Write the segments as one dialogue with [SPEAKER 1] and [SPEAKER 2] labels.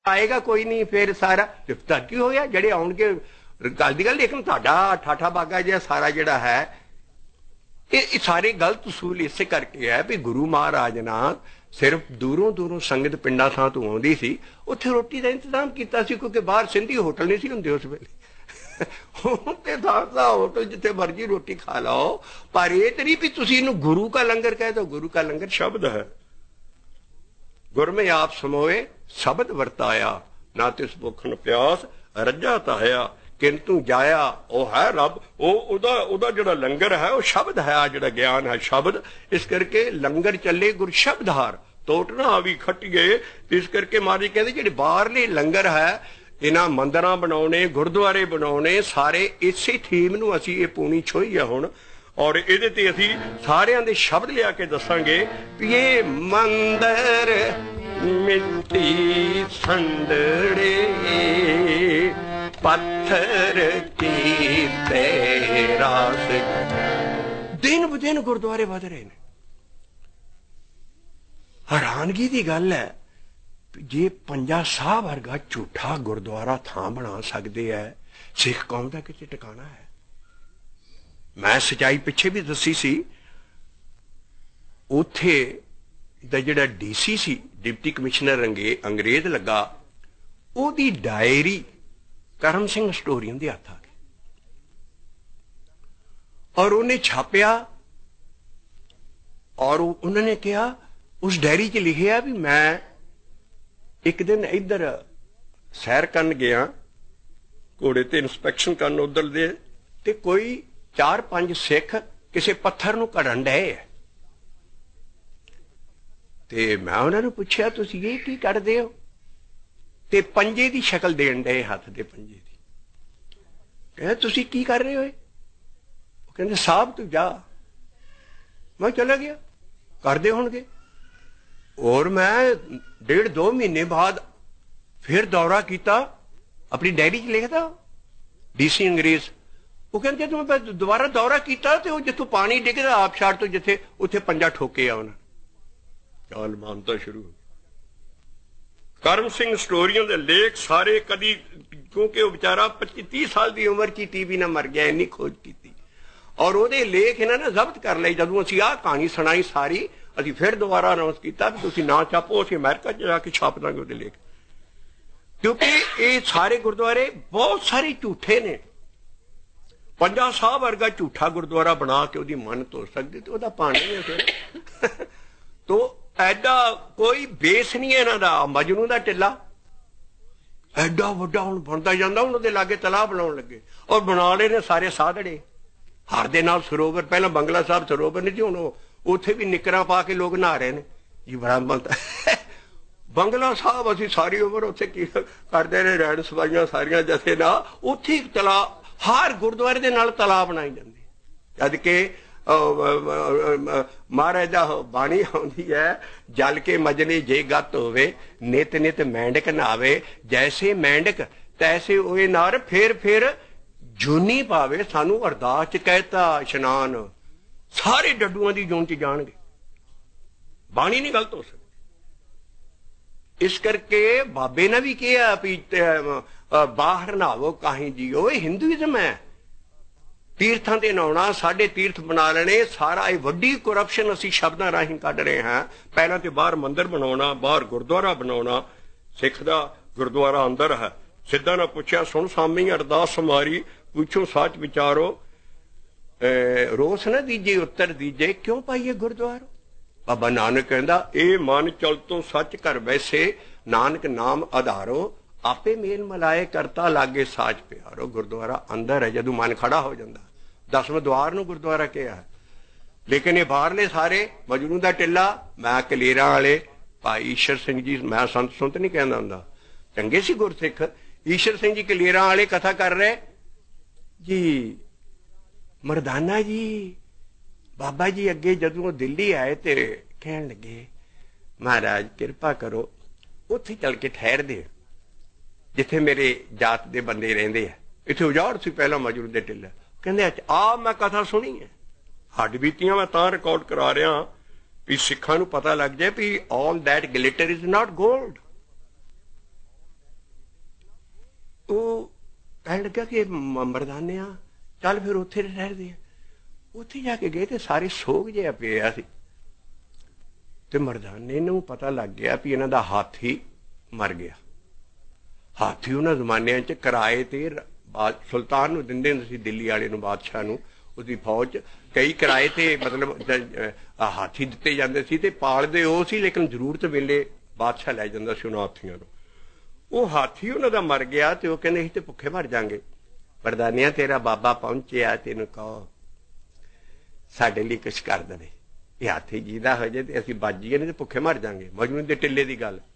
[SPEAKER 1] आएगा कोई नहीं, फिर सारा की हो गया जेडे आउणगे गल दी गल। लेकिन तुहाडा ठाठा बागा जिहा सारा जिहड़ा है ये सारे गलत उसूल इस करके है भी गुरु महाराज ना सिर्फ दूरों दूरों संगत पिंडा थां तो आउंदी सी, उत्थे रोटी का इंतजाम कीता सी, क्योंकि बाहर सिंधी होटल नहीं सी हुंदे उस वेले। होटल जिथे मर्जी रोटी खा लो, पर ये तो नहीं भी तुसीं इहनूं गुरु का लंगर कह दो। गुरु का लंगर शब्द है। गुर में आप समोए शब्द वरताया, ना तिस भुख न प्यास रज्जा ताया, किंतु जाया वो है रब। ओदा जिहड़ा लंगर है वो शब्द है, जिहड़ा ज्ञान है शब्द। इस करके लंगर चले गुर शब्दहार, टोट ना आवी खट्टिए। इस करके महाराज कहते जिहड़े बाहरले लंगर है, इन्हां मंदिरां बनाउणे, गुरुद्वारे बनाउणे, सारे इसे थीम नूं असीं ये पूनी छोई है हुण। और इहदे ते असीं सारिआं दे शब्द लिया के दसांगे भी ये मंदिर मिट्टी संदड़े पत्थर की तेरास। दिन ब दिन गुरुद्वारे वध रहे हैं। हैरानगी की गल है जे पंजा साह वर्गा झूठा गुरुद्वारा थां बना सकते है, सिख कौम का किते टिकाना है। मैं सच्चाई पिछे भी दसी सी, उथे दा जिहड़ा डीसी सी, डिप्टी कमिश्नर अंग्रेज लगा, ओदी डायरी करम सिंह स्टोरियन दे हत्थ आ गई और उन्हें छापिया। और उन्होंने कहा, उस डायरी च लिखिया भी मैं एक दिन इधर सैर करन गया, घोड़े ते इंस्पैक्शन करन उधर दे, ते कोई 4-5 सिख किसी पत्थर नूं घड़न डए है। ते मैं उन्होंने पूछया तुसीं ये की कढ़दे हो? ते पंजे दी शक्ल देण डए, हथ दे पंजे दी। कहे तुसीं की कर रहे हो? वो कहंदे साहब तू जा। मैं चला गया, करदे होणगे। और मैं 1.5-2 महीने बाद फिर दौरा किया, अपनी डायरी च लिखता डीसी अंग्रेज। वो कहते जो मैं दोबारा दौरा किया तो जिथों पानी डिगदा आबशार तो जिथे उथे पंजा ठोके आ उन्हें। चाल मानता शुरू। करम सिंह स्टोरियों के लेख सारे कदी, क्योंकि वह बेचारा 25-30 साल की उम्र की टीवी ना मर गया, इन्नी खोज की। और वो लेख इन्होंने जब्त कर लिए। जदों असीं आह कहानी सुनाई सारी, असीं फिर दोबारा अनाउंस किया भी तुसीं ना छापो, असीं अमेरिका च जाके छाप देंगे वो लेख। क्योंकि ये सारे गुरुद्वारे बहुत सारे झूठे ने। पंजा साह वर्गा झूठा गुरुद्वारा बना के उसकी मानत हो सकती, तो वह पानी है फिर। तो ऐडा कोई बेस नहीं है इन्हां दा। मजनू दा टिल्ला ऐडा वड्डा हुण बनता जांदा, हुण उहदे लागे तलाह बनाउण लगे और बना लए ने सारे साधड़े। हर दे नाल सरोवर, पहला बंगला साहब सरोवर नहीं जी, हुण उत्थे भी निकरां पा के लोग नहा रहे हैं जी। बड़ा बनता बंगला साहब असीं सारी उम्र उत्थे की करदे रहे, रैन सफाइयां सारियां जथे ना, उत्थे एक तलाह, हर गुरुद्वारे दे नाल तलाह बनाई जांदी। जद के महाराज दा बाणी आउंदी है, जल के मजले जे गत होवे, नित नित मेंढक नहावे, जैसे मेंढक तैसे ओए नर, फिर जूनी पावे, सानू अरदास च कहता इशनान। सारे डड्डुआं दी जून च जाणगे, बाणी नहीं गलत हो सकती। इस करके बाबे ने भी कहा भी बाहर नहावो काहीं जियो, हिंदुइज्म है। तीर्थां ते नहाउणा, साडे तीर्थ बना लेने, सारा ये वड्डी करप्शन असीं शब्दां राहीं कढ रहे हैं। पहलां ते बाहर मंदिर बनाउणा, बाहर गुरुद्वारा बनाउणा। सिख दा गुरुद्वारा अंदर है। सिद्धा ने पूछया, सुन स्वामी अरदास हमारी, पूछो सच विचारो, रोस न दीजे उत्तर दीजे, क्यों पाइए गुरुद्वारो? बाबा नानक कहंदा, ए मन चल तो सच कर वैसे, नानक नाम आधारो, आपे मेल मलाए करता लागे साज प्यारो। गुरुद्वारा अंदर है, जदों मन खड़ा हो जाता। 10वें द्वार नूं गुरुद्वारा कहा है। लेकिन ये बाहरले सारे मजनू दा टिल्ला, मैं कलेरां वाले भाई ईश्वर सिंह जी, मैं संत सुंत नहीं कहंदा हुंदा, चंगे सी गुरसिख, ईश्वर सिंह जी कलेरां वाले कथा कर रहे जी। मरदाना जी बाबा जी अगे जदों दिल्ली आए तो कहन लगे, महाराज किरपा करो उत्थे चल के ठहर दे जिथे मेरे जात दे बंदे रहिंदे आ। इत्थे उजाड़ सी पहला मजरू दे टिल्ला। कहंदे आ मैं कथा सुनी है, हड्ड बीतियां मैं तां रिकॉर्ड करा रहा भी सिखां नूं पता लग जाए भी all that glitter is not gold. ਕਹਿਣ ਲੱਗਾ ਕਿ ਮਰਦਾਨੇ ਆ ਚੱਲ ਫਿਰ ਉੱਥੇ ਰਹਿਦੇ ਆ। ਉੱਥੇ ਜਾ ਕੇ ਗਏ ਤੇ ਸਾਰੇ ਸੋਗ ਜਿਹਾ ਪਿਆ ਸੀ ਤੇ ਮਰਦਾਨੇ ਨੂੰ ਪਤਾ ਲੱਗ ਗਿਆ ਵੀ ਇਹਨਾਂ ਦਾ ਹਾਥੀ ਮਰ ਗਿਆ। ਹਾਥੀ ਉਹਨਾਂ ਜ਼ਮਾਨਿਆਂ 'ਚ ਕਿਰਾਏ ਤੇ ਸੁਲਤਾਨ ਨੂੰ ਦਿੰਦੇ ਹੁੰਦੇ ਸੀ, ਦਿੱਲੀ ਵਾਲੇ ਨੂੰ, ਬਾਦਸ਼ਾਹ ਨੂੰ, उसकी फौज कई किराए ते मतलब हाथी दिते जाते सी ते पालदे ओ सी, लेकिन जरूरत वेले बादशाह लै जांदा सी उन्हां हाथियां नूं। वो हाथी उन्हां दा मर गया ते वो कहंदे असीं ते भुखे मर जांगे। मरदानिया तेरा बाबा पहुंचिया, तेनूं कहो साडे लई कुछ कर देवे, ये हाथी जीदा हो जाए ते असीं बच जाईए, नहीं ते भुखे मर जांगे। मजनू दे टिल्ले दी गल।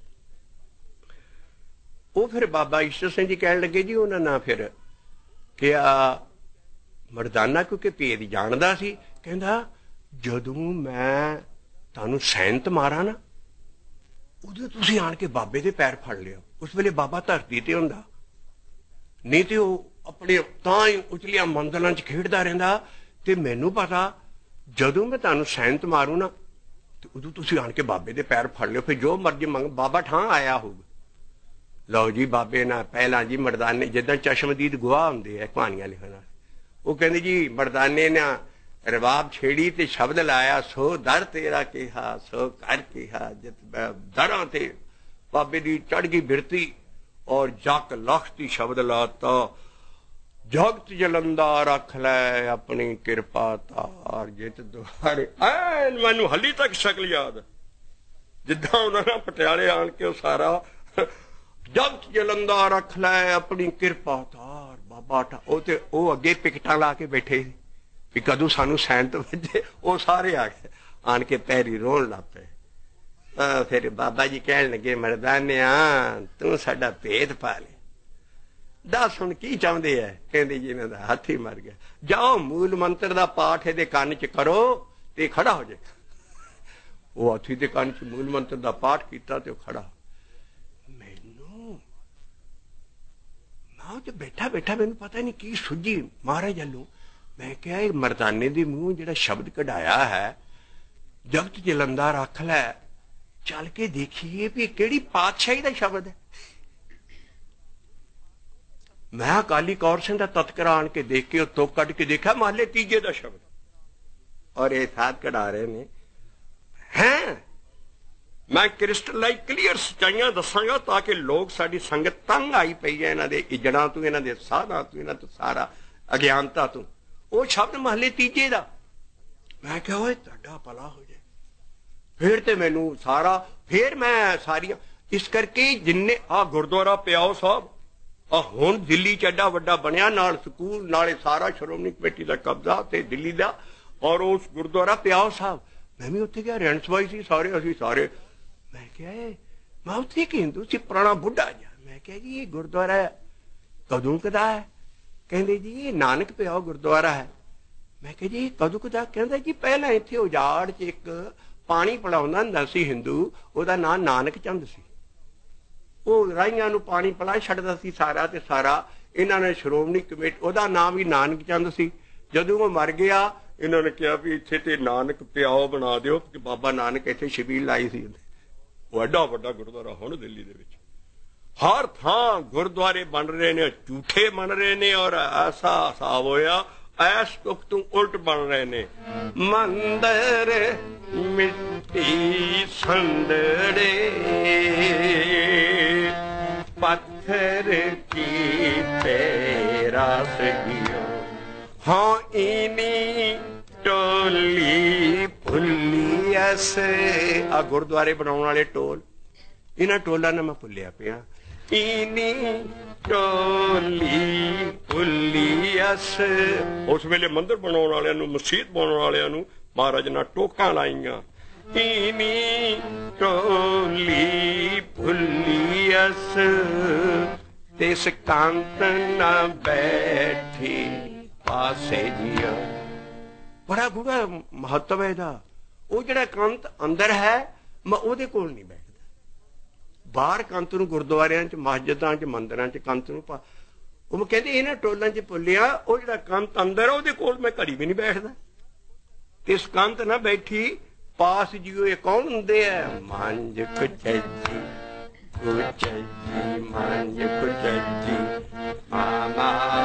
[SPEAKER 1] वो फिर बाबा ईश्वर सिंह जी कहण लगे जी उन्हां ना फिर कि मरदाना क्योंकि भेद जानदा सी, कहंदा जदों मैं तुहानूं सैनत मारा ना उदों तुसीं आण के बाबे दे पैर फड़ लिओ। उस वेले बाबा धरती ते हुंदा, नहीं ते ओह अपने तां ही उचलियां मंदरां च खेडदा रहिंदा। ते मैनूं पता जदों मैं तुहानूं सैनत मारूं ना ते उदों तुसीं आण के बाबे दे पैर फड़ लिओ, फिर जो मर्जी मंग बाबा ठां आया होऊगा। लो जी बाबे ना पहलां जी मरदाने जिद्दां चश्मदीद गवाह हुंदे आ कहानियां लिखण वाले, वो कहते जी मरदाने ने रबाब छेड़ी ते शब्द लाया, सो दर तेरा कहा सो कर कहा, जित दरां ते बाबे दी चढ़ गई बिरती और जक लखती शब्द लाता, जगत जलंदा रख लै अपनी कृपा तार, जित दुआरे ऐन मैनू हली तक शक्ल याद जिद्दां उन्होंने पटियाले आन के सारा जगत जलंदा रख लै अपनी कृपा तार। बाबा अगे पिकटा ला के बैठे भी कदों सानू सैनत वजे, वो सारे आ गए आन के पैरी रोन लग पे। फिर बाबा जी कहन लगे मरदाने तू साडा भेद पा ले, दस हुण की चाहुंदे है। कहंदे जी इन्हां दा हाथी मर गया, जाओ मूल मंत्र दा पाठ इहदे कंन च करो ते खड़ा हो जाएगा। वो हाथी दे कंन च मूल मंत्र दा पाठ कीता ते खड़ा। जो बैठा बैठा मैनू पता नहीं की सुझी महाराज अल्लों। मैं क्या मरदाने दे मूंह जिहड़ा शब्द कढ़ाया है जगत जलंदा रख लै, चल के देखिए भी किहड़ी पातशाही दा शब्द है। मैं अकाली कौर सिंह दा तत्करा आन के देख के तो कट के देखा महले तीजे दा शब्द, और ये साथ कढ़ा रहे ने हैं। मैं क्रिस्टलाइज क्लीयर सच्चाइयां दसांगा ताकि लोग साडी संगत तंग आई पई है इन्हां दे इजड़ां तो, इन्हां दे साधां तो, इन्हां तो सारा अज्ञानता तो। वो शब्द महले तीजे दा। मैं क्या ओए तुहाडा भला हो जाए। फिर ते मैनू सारा फिर मैं सारियां इस करके जिन्ने आ गुरुद्वारा प्याओ साहब आ हुण दिल्ली च एडा वड्डा बनया, नाल स्कूल नाले सारा श्रोमणी कमेटी दा कब्जा ते दिल्ली दा, और उस गुरुद्वारा प्याओ साहब मैं भी उत्थे गया, रहन सवाई सी सारे असीं सारे। मैं क्या मैं उत्थे कि हिंदू सी पुराना बुढ़ा जा। मैं क्या जी ये गुरुद्वारा कदों कदा है? कहंदे जी ये नानक प्याओ गुरुद्वारा है। मैं क्या जी कदों कदा? कहंदा जी पहला इत्थे उजाड़ च एक पानी पिलाउंदा हुंदा सी हिंदू, ओहदा नाम नानक चंद सी। ਉਹ ਰਾਹੀਆਂ ਨੂੰ ਪਾਣੀ ਪਿਲਾ ਛੱਡਦਾ ਸੀ ਸਾਰਾ ਤੇ ਸਾਰਾ। ਇਹਨਾਂ ਨੇ ਸ਼੍ਰੋਮਣੀ ਕਮੇਟੀ ਉਹਦਾ ਨਾਮ ਵੀ ਨਾਨਕ ਚੰਦ ਸੀ। ਜਦੋਂ ਉਹ ਮਰ ਗਿਆ ਇਹਨਾਂ ਨੇ ਕਿਹਾ ਵੀ ਇੱਥੇ ਤੇ ਨਾਨਕ ਪਿਆਓ ਬਣਾ ਦਿਓ, ਕਿ ਬਾਬਾ ਨਾਨਕ ਇੱਥੇ ਛਬੀਲ ਲਾਈ ਸੀ। ਉਹ ਐਡਾ ਵੱਡਾ ਗੁਰਦੁਆਰਾ ਹੁਣ ਦਿੱਲੀ ਦੇ ਵਿੱਚ ਹਰ ਥਾਂ ਗੁਰਦੁਆਰੇ ਬਣ ਰਹੇ ਨੇ, ਝੂਠੇ ਬਣ ਰਹੇ ਨੇ, ਔਰ ਐਸਾ ਹਿਸਾਬ ਹੋਇਆ ਐਸ ਤੁਕ ਤੋਂ ਉਲਟ ਬਣ ਰਹੇ ਨੇ। ਮੰਦਰ ਮਿੱਟੀ ਸੰਦੜੇ पत्थर की तेरा सगियो, हाँ इनी टोली भुली अस। आ गुरुद्वारे बनाने वाले टोल, इन्हां टोलां ने मैं भुलिया पिया। इनी टोली भुली अस। उस वेले मंदिर बनाने वालियां नूं, मसीत बनाने वालियां नूं महाराज ने टोकां लाईयां। इनी टोली भुली अस, तिस कंत न बैठी पासे जिया। बड़ा गूढ़ा महत्व है इहदा। वो जिहड़ा कंत अंदर है मैं उहदे कोल नहीं बैठदा। बाहर कंत नूं गुरुद्वारियां च, मस्जिदां च, मंदिरां च कंत नूं वो कहंदे इन्हां टोलां च भुलिया, वो जिहड़ा कंत अंदर है उहदे कोल मैं घड़ी भी नहीं बैठदा। तिस कंत न बैठी पास जियो। ये कौन हुंदे है? मांझ कुचजी कुचजी मांझ कुचजी मामा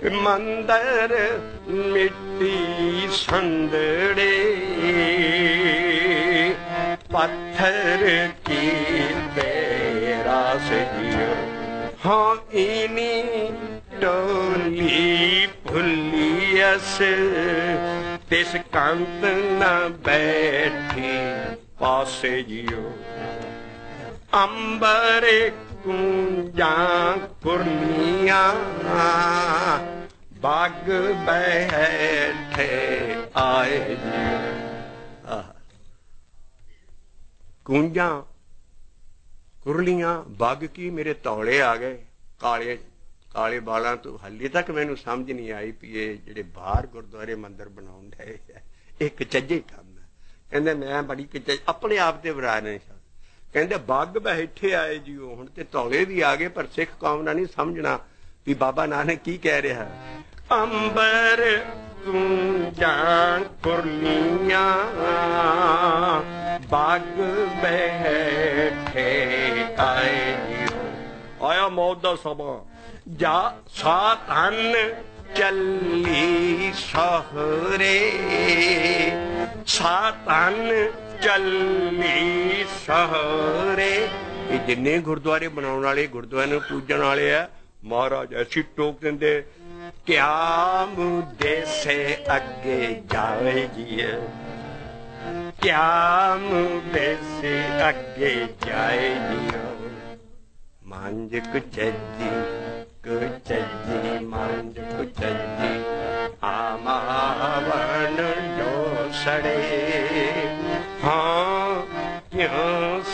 [SPEAKER 1] ਮੰਦਰ ਮਿੱਟੀ ਸੰਦੜੇ पत्थर की तेरा सजियो हाँ इनी टोली फुलियस तिस कंत न बैठी पासे जियो अंबर कुंजा कुर्निया बाग बैठे आए जियो कूंजा कुरलियां बग की मेरे तौले आ गए काले काले बालों तो हाले तक मैनू समझ नहीं आई भी ये जेडे बाहर गुरुद्वारे मंदिर बनाउण डए एक कचजे काम है कहंदे मैं बड़ी कच अपने आप ते बरा नहीं कहंदे बग बैठे आए जी हुण ते तौले भी आ गए पर सिख कौम ना नहीं समझना भी बाबा नानक की कह रहा अंबर कूंजा कुरलियां बाग बैठे आए आया मौत दा समा जा सातन चली सहरे सातन चली सहरे ये जिन्ने गुरुद्वारे बनाने वाले गुरुद्वारे नूं पूजन वाले आ महाराज ऐसी टोक देंदे क्या मुद्दे से अगे जाएगी क्या मुद्दे से अगे जाएगी मांझ कुचजी मांझ कुचजी आमावन डोसड़े हाँ क्यों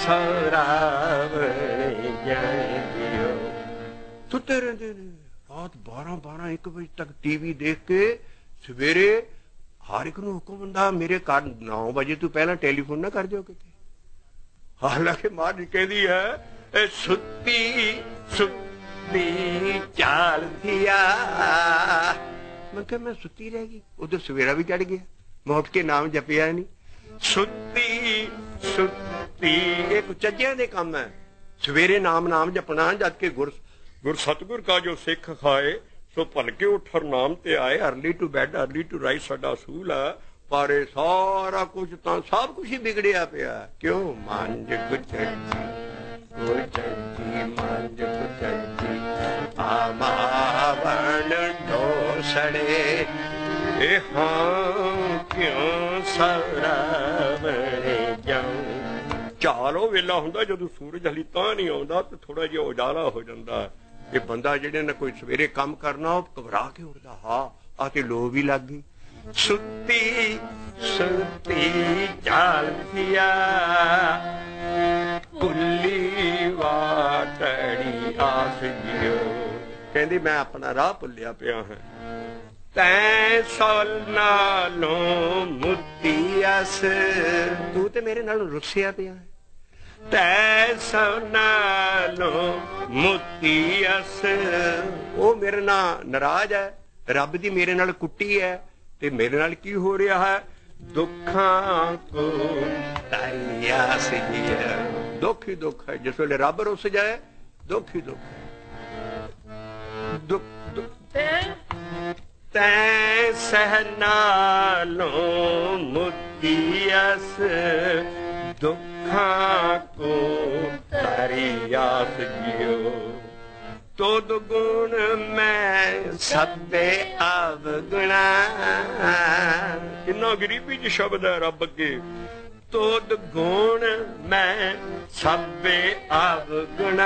[SPEAKER 1] सरावने जाएगी सुते रहंदे ने रात 12-1 बजे तक टीवी देख के सवेरे हर एक नूं हुक्म हुंदा मेरे घर 9 बजे तू पहला टेलीफोन ना कर दियो किते हालांकि मां जी कहदी है सुत्ती सुत्ती चाल दिया मैं कहा मैं सुत्ती रह गई उधर सवेरा भी चढ़ गया मैं उठ के नाम जपिया नहीं सुत्ती सुत्ती एक चज्जियां दे काम है सवेरे नाम जपना जद के गुर सतगुर का जो सिख खाए सो भलके उठर नाम ते आए early to bed early to rise साडा असूल है पर सारा कुछ तो सब कुछ ही बिगड़िया पिया क्यों मांझ कुचजी मांझ कुचजी आमावन डोसड़े ए हाँ क्यों सरावने जाऊं चालो वेला हुंदा जदों सूरज हली तां नहीं आउंदा ते थोड़ा जिहा उजाला हो जांदा ये बंदा जेड़े ने कोई सवेरे काम करना घबरा के उठदा हाँ आते लो भी लग गई सुती सुती चाल दिया कुल्ली वाटड़ी आस जियो कहंदी मैं अपना राह भुलिया पिया है तैं सोल नालों मुत्ती अस तू ते मेरे नाल रुस्सिया पिया है तैसो नालों मोती अस वो मेरे नाल नाराज है रब दी मेरे नाल कुट्टी है ते मेरे नाल की हो रहा है दुखां को तारिया से दुख ही दुख है जिस वेले रब रुस जाए दुख ही दुख है दुख तैं सह नालों मोती अस दुखां को तारियास जियो तो दुगुण मैं सबे अवगुणा किन्ना गरीबी च शब्द है रब अगे तो दुगुण मैं सबे अवगुणा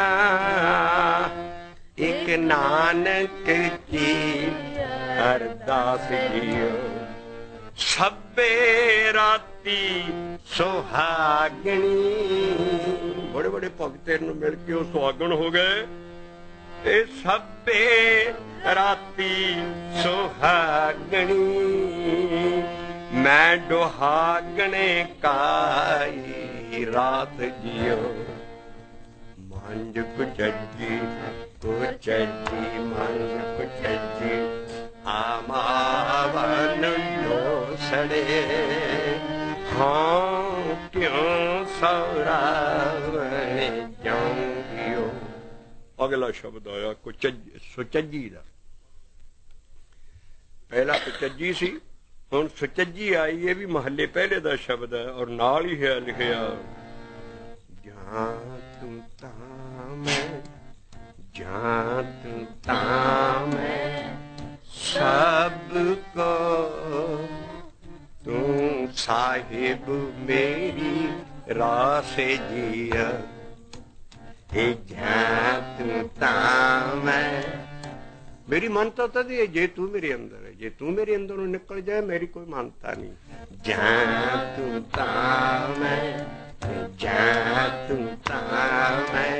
[SPEAKER 1] एक नानक की अरदास जियो सबे राती सुहागणी बड़े बड़े भगत मिल के सुहागण हो गए सबे राती सुहागणी मैं डुहागणे काई रात जियो मांझ कुचजी मांझ कुचजी आमावन डोसड़े हाँ क्यों सौरावने जाऊंगियो अगला शब्द आया सुचज्जी दा ਪਹਿਲਾ ਪਚੱਜੀ ਸੀ, ਹੁਣ ਸੁਚੱਜੀ ਆਈ। ਇਹ ਵੀ ਮਹੱਲੇ ਪਹਿਲੇ ਦਾ ਸ਼ਬਦ ਹੈ ਔਰ ਨਾਲ ਹੀ ਹੈ ਲਿਖਿਆ, ਜਾਂ ਤੂੰ ਤਾਂ ਮੈਂ, ਜਾਂ ਤੂੰ ਤਾਂ ਮੈਂ, ਸਭ ਕੋ ਤੂੰ ਸਾਹਿਬ ਮੇਰੀ ਰਾਸੇ ਜੀਆ। ਇਹ ਜਾਂ ਤੂੰ ਤਾਂ ਮੈਂ, मेरी मानता तद है जे तू मेरे अंदर है, जे तू मेरे अंदर निकल जाए मेरी कोई मानता नहीं। जहाँ तू ता मैं, जहाँ तू ता मैं,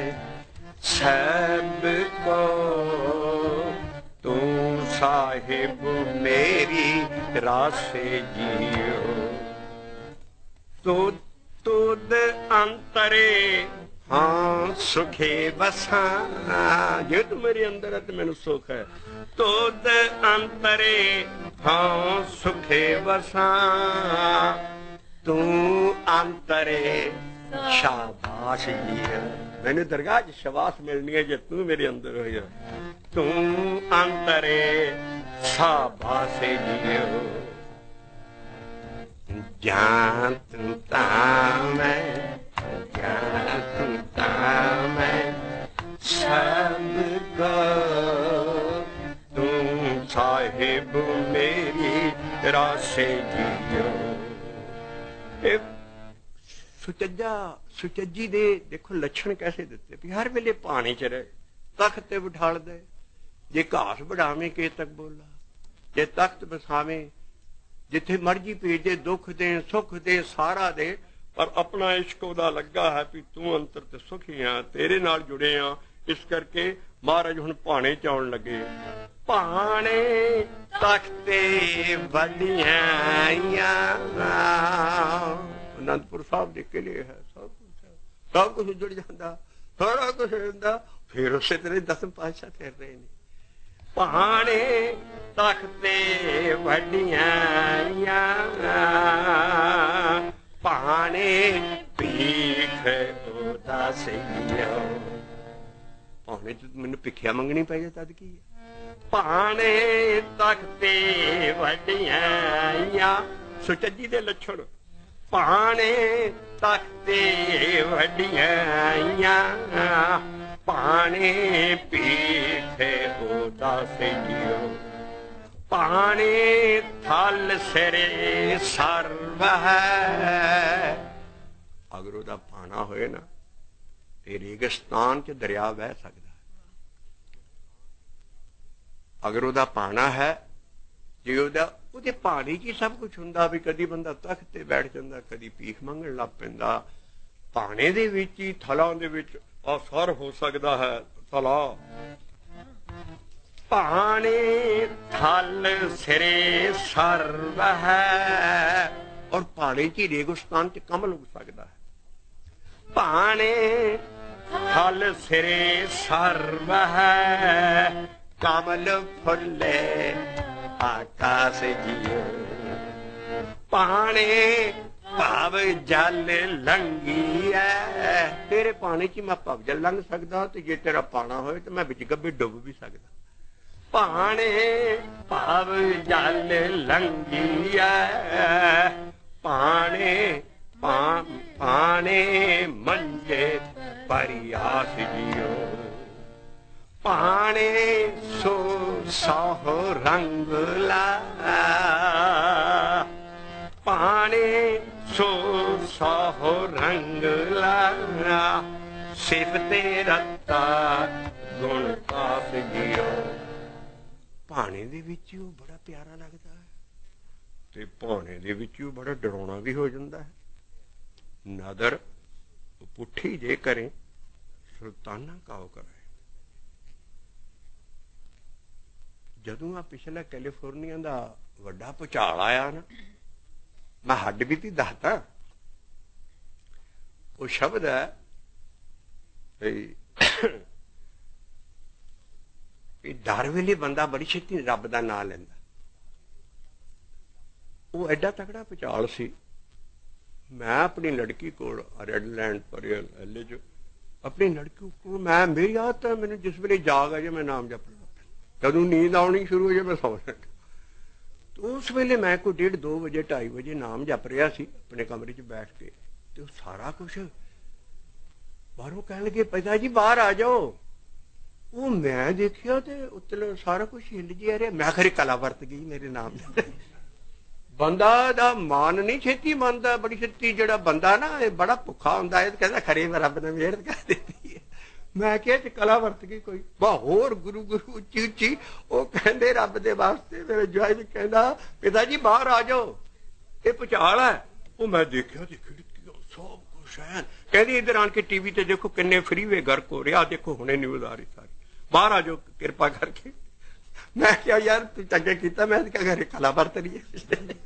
[SPEAKER 1] सबको तू साहिब मेरी रासे जियो। तो तुद अंतरे हाँ सुखे बसा, जे तू मेरे अंदर है तो मैनू सुख है। तुद अंतरे हाँ सुखे बसा, तू अंतरे शाबाश जी है। मैंने दरगाह च शाबाश मिलनी है जे तू मेरे अंदर हो जा। तू अंतरे शाबाश जी हो। जान तू ता मैं, जान तू ता मैं, सबको तू साहिब मेरी रासे जियो। सुचज्जा सुचज्जी दे देखो लक्षण कैसे दिते भी हर वेले पानी च रहे, तख्त ते बिठाल दे, जे घास बढ़ावे के तक बोला, जे तख्त बसावे जिथे मर्जी भेजे, दुख दे सुख दे सारा दे, पर अपना इश्क उहदा लगा है भी तू अंतर ते सुखी हाँ, तेरे नाल जुड़े हाँ। इस करके महाराज हुण भाणे च आउण लगे। भाणे तख्ते वड्डियां आनंदपुर साहब दे किले है, सब कुछ जुड़ जाता, सारा कुछ होंदा। फिर उसे तरह 10 पातशाह फिर रहे ने। भाणे तख्ते वड्डियां भाणे भीख उदासियो। भाणे च मैनू भिखिया मंगनी पै जाए तद की है। भाणे तख्ते वड्डियां सुचज्जी दे लक्षण। भाणे तख्ते वड्डियां भाणे भीख उदासियो। भाणे थल सिरे सर्व है। अगर उहदा पाना होए ना ते रेगिस्तान च दरिया बह सकदा है। अगर उहदा पाना है, जे उहदे पानी च ही सब कुछ हुंदा भी कदी बंदा तख्त ते बैठ जांदा, कदी भीख मंगण लग पैंदा। पाने दे विच ही थलां दे विच असर हो सकदा है। थला भाणे थल सिरे सर्व है, और भाणे च रेगिस्तान च कमल उग सकदा है। भाणे थल सिरे सर्व है, कमल फुले आकाश जियो। भाणे भाव जल लंघी है। तेरे पानी च मैं भाव जल लंघ सकदा, ते जे तेरा पाना होए तो मैं बिच गब्बे डुब भी सकदा। भाणे भाव जल लंघी है, भाणे भाणे मंजे परियास जियो। भाणे सो साहो रंग ला, भाणे सो साहो रंग ला, सिफते रत्ता गुण ताप जियो। भाणे दे विच ही बड़ा प्यारा लगता है, ते भाणे दे विच ही बड़ा डराउणा भी हो जाता है। नदर पुठी जे करे सुल्ताना काओ करे। जदों आ पिछला कैलीफोर्निया दा वड्डा भुचाल आया ना, मैं हड्ड भी ती दसदा। वो शब्द है डर वेले बंदा बड़ी छेती रब दा नां लैंदा। वो एडा तगड़ा भुचाल सी। मैं अपनी लड़की को रेडलैंड पर एले जो अपनी लड़की को मैं मेरी आदत है, मैंने जिस वेले जाग आ जाए मैं नाम जपना, जदों नींद आनी शुरू हो जाए मैं सौ जाना। उस वेले मैं कोई 1:30 वजे 2:30 वजे नाम जप रहा सी अपने कमरे च बैठ के, तो सारा कुछ बाहरों कह लगे पिता जी बाहर आ जाओ। वो मैं देखिया ते उत्तले सारा कुछ हिल जिहा रहा। मैं खरे कला वरत गई मेरे नाम बंदा दा मान नहीं छेती मनदा, बड़ी छेती जिहड़ा बंदा ना बड़ा भुखा हुंदा है, कहंदा खरे रब ने मेहर कर दित्ती है। मैं क्या कला वरत गई कोई होर गुरु गुरु उच्ची उच्ची। वो कहते रब दे वास्ते मेरे जवाई भी कहना पिता जी बाहर आ जाओ, ये भुचाल है। वो मैं देखिया सब कुछ है। कहते इधर आन के टीवी ते देखो किन्ने फ्री वे गर्क हो रहा, देखो हुणे न्यूज आ रही सारी, बाहर आ जाओ कृपा करके। मैं क्या यार तू चंगे किया, मैं क्या घरे कला वरत रही है।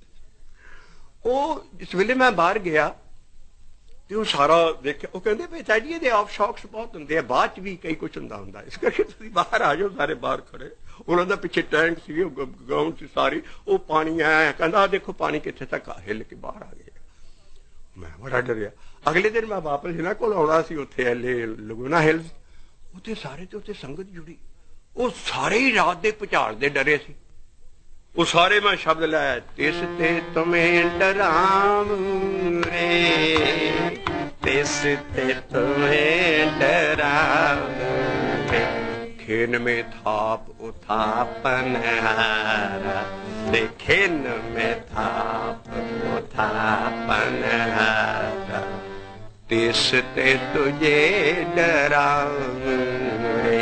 [SPEAKER 1] वो जिस वेले मैं बाहर गया ਤੇ ਉਹ ਸਾਰਾ ਦੇਖਿਆ। ਉਹ ਕਹਿੰਦੇ ਪਿਤਾ ਜੀ ਇਹਦੇ ਆਫ ਸ਼ੌਕਸ ਬਹੁਤ ਹੁੰਦੇ ਆ, ਬਾਅਦ ਚ ਵੀ ਕਈ ਕੁਛ ਹੁੰਦਾ ਹੁੰਦਾ, ਇਸ ਕਰਕੇ ਤੁਸੀਂ ਬਾਹਰ ਆ ਜਾਓ। ਸਾਰੇ ਬਾਹਰ ਖੜੇ, ਉਹਨਾਂ ਦਾ ਪਿੱਛੇ ਟੈਂਕ ਸੀ, ਗਰਾਊਂਡ ਸੀ ਸਾਰੀ, ਉਹ ਪਾਣੀ ਆਇਆ। ਕਹਿੰਦਾ ਦੇਖੋ ਪਾਣੀ ਕਿੱਥੇ ਤੱਕ ਹਿੱਲ ਕੇ ਬਾਹਰ ਆ ਗਿਆ। ਮੈਂ ਬੜਾ ਡਰਿਆ। ਅਗਲੇ ਦਿਨ ਮੈਂ ਵਾਪਸ ਇਹਨਾਂ ਕੋਲ ਆਉਣਾ ਸੀ, ਉੱਥੇ ਐਲੇ ਲਗੂਨਾ ਹਿਲਸ, ਉੱਥੇ ਸਾਰੇ ਤੇ ਉੱਥੇ ਸੰਗਤ ਜੁੜੀ। ਉਹ ਸਾਰੇ ਹੀ ਰਾਤ ਦੇ ਭੁਚਾਲ ਦੇ ਡਰੇ ਸੀ। वो सारे मैं शब्द लाया, तिस ते तुम्हें डराम रे, तिस ते तुम्हें डराम रे, खेन में थाप उथापन हारा, खेन में थाप उथापन हारा, तिस ते तुझे डराम रे,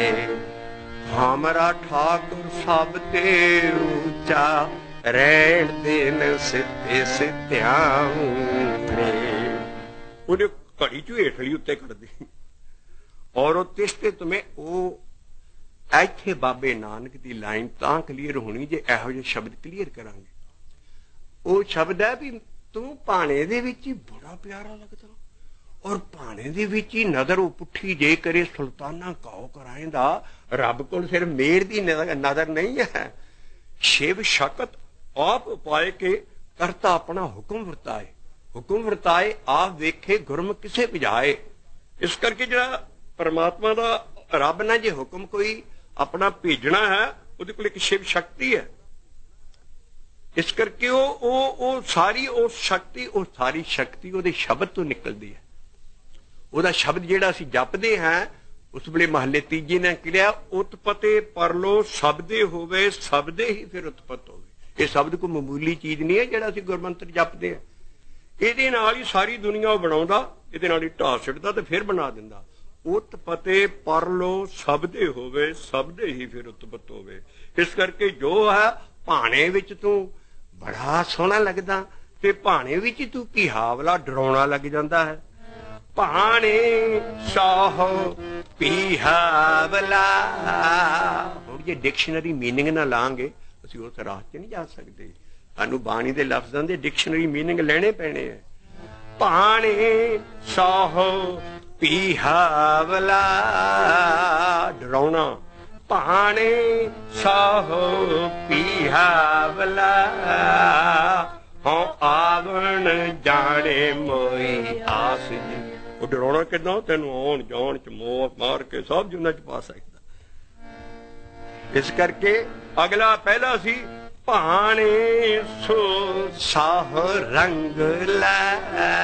[SPEAKER 1] हमारा ठाकुर सब ते ऊंचा रैण दिन सिद्धे सिद्ध्यां रे। उन्हें घड़ी चू हेठली उत्ते कर दी और तिसते तुम्हें वो इत्थे बाबे नानक की लाइन तां क्लीयर होनी जे इहो जिहे शब्द क्लीयर करांगे। वो शब्द है भी तू भाणे दे विच ही बड़ा प्यारा लगदा और भाणे दे विच ही नजर वो पुठी जे करे सुल्ताना काओ कराएंदा। रब को सिर्फ मेर दी नजर नहीं है, शिव शकत आप पाए के करता अपना हुक्म वरताए, हुक्म वरताए आप वेखे गुरम किसे बुझाए। इस करके जरा परमात्मा दा रब ने जे हुक्म कोई अपना भेजना है, उहदे कोल एक शिव शक्ति है। इस करके वो सारी शक्ति उहदे शब्द तो निकलती है। ਉਹਦਾ ਸ਼ਬਦ ਜਿਹੜਾ ਅਸੀਂ ਜਪਦੇ ਹਾਂ, ਉਸ ਵੇਲੇ ਮਹੱਲੇ ਤੀਜੇ ਨੇ ਕਿਹਾ ਉਤਪਤੇ ਪਰਲੋ ਸ਼ਬਦੇ ਹੋਵੇ, ਸ਼ਬਦੇ ਹੀ ਫਿਰ ਉਤਪਤ ਹੋਵੇ। ਇਹ ਸ਼ਬਦ ਕੋਈ ਮਾਮੂਲੀ ਚੀਜ਼ ਨਹੀਂ ਹੈ ਜਿਹੜਾ ਅਸੀਂ ਗੁਰਮੰਤਰ ਜਪਦੇ ਹਾਂ। ਇਹਦੇ ਨਾਲ ਹੀ ਸਾਰੀ ਦੁਨੀਆ ਉਹ ਬਣਾਉਂਦਾ, ਇਹਦੇ ਨਾਲ ਹੀ ਢਾਹ ਛੱਡਦਾ ਤੇ ਫਿਰ ਬਣਾ ਦਿੰਦਾ। ਉਤਪਤੇ ਪਰਲੋ ਸ਼ਬਦੇ ਹੋਵੇ, ਸ਼ਬਦੇ ਹੀ ਫਿਰ ਉਤਪਤ ਹੋਵੇ। ਇਸ ਕਰਕੇ ਜੋ ਹੈ ਭਾਣੇ ਵਿੱਚ ਤੂੰ ਬੜਾ ਸੋਹਣਾ ਲੱਗਦਾ ਤੇ ਭਾਣੇ ਵਿੱਚ ਹੀ ਤੂੰ ਕੀ ਹਾਵਲਾ ਡਰਾਉਣਾ ਲੱਗ ਜਾਂਦਾ ਹੈ। ਭਾਣੇ ਸਾਹੋ ਪੀਹਾਵਲਾ। ਹੁਣ ਜੇ ਡਿਕਸ਼ਨਰੀ ਮੀਨਿੰਗ ਨਾ ਲਾਂਗੇ ਅਸੀਂ ਉਸ ਰਾਹ 'ਚ ਨਹੀਂ ਜਾ ਸਕਦੇ। ਸਾਨੂੰ ਬਾਣੀ ਦੇ ਲਫ਼ਜ਼ਾਂ ਦੇ ਡਿਕਸ਼ਨਰੀ ਮੀਨਿੰਗ ਲੈਣੇ ਪੈਣੇ ਹੈ। ਭਾਣੇ ਸਾਹੋ ਪੀਹਾਵਲਾ ਡਰਾਉਣਾ, ਭਾਣੇ ਸਾਹੋ ਪੀਹਾਵਲਾ ਹਾਂ ਆਵਣ ਜਾਣੇ ਮੋਈ ਆਸ ਜੀ। ਉਹ ਡਰਾਉਣਾ ਕਿੱਦਾਂ? ਤੈਨੂੰ ਆਉਣ ਜਾਣ ਚ ਮੋਹ ਮਾਰ ਕੇ ਸਭ ਜੁਨਾ ਚ ਪਾ ਸਕਦਾ। ਇਸ ਕਰਕੇ ਅਗਲਾ ਪਹਿਲਾ ਸੀ ਭਾਣੇ ਸੋ ਸਾਹ ਰੰਗ ਲੈ,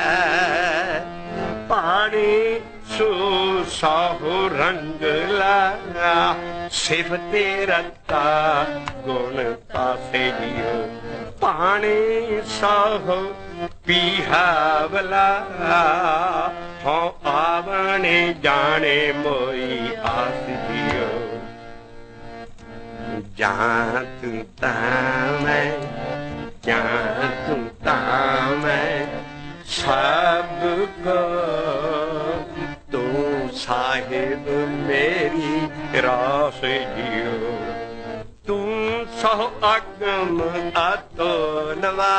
[SPEAKER 1] ਭਾਣੇ ਸੋ ਸਾਹੋ ਰੰਗ ਲੈ, ਸਿਫਤੇ ਰਤਾ ਗੁਣ ਪਾਸੇ ਜੀਓ। ਭਾਣੇ ਸਾਹੋ ਪੀਹਾਵਲਾ ਹਾਂ ਆਵਣੇ ਜਾਣੇ ਮੋਈ ਆਸ ਜੀਓ। ਜਾਂ ਤੂੰ ਤਾਂ ਮੈਂ, ਜਾਂ ਤੂੰ ਤਾਂ ਮੈਂ, ਸਭ ਕੋ ਤੂੰ ਸਾਹਿਬ ਮੇਰੀ ਰਾਸ ਜੀਓ। ਤੂੰ ਸਹੁ ਅਗਮ ਅਤੁਲਵਾ,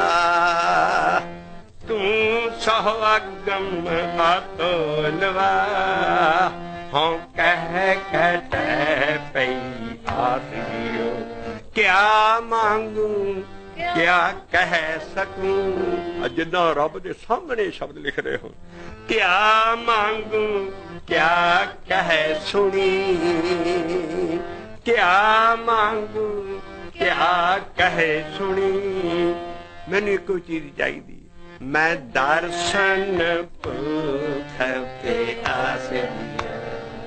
[SPEAKER 1] ਤੂੰ ਸਹੁ ਅਗਮ ਅਤੁਲਵਾ ਹਾਂ ਕਹਿ ਕਹਿ ਪਈ ਆਸ ਜੀਓ। ਕਿਆ ਮੰਗੂ ਕਿਆ ਕਹਿ ਸਕੂੰ। ਜਿੱਦਾਂ ਰੱਬ ਦੇ ਸਾਹਮਣੇ ਸ਼ਬਦ ਲਿਖ ਰਹੇ ਹੋ। ਕਿਆ ਮੰਗੂ ਕਿਆ ਕਹਿ ਸੁਣੀ, ਕਿਆ ਮੰਗੂ क्या कहे सुनी। मैनू एक चीज चाहिए, मैं दर्शन भूख प्यास दिया,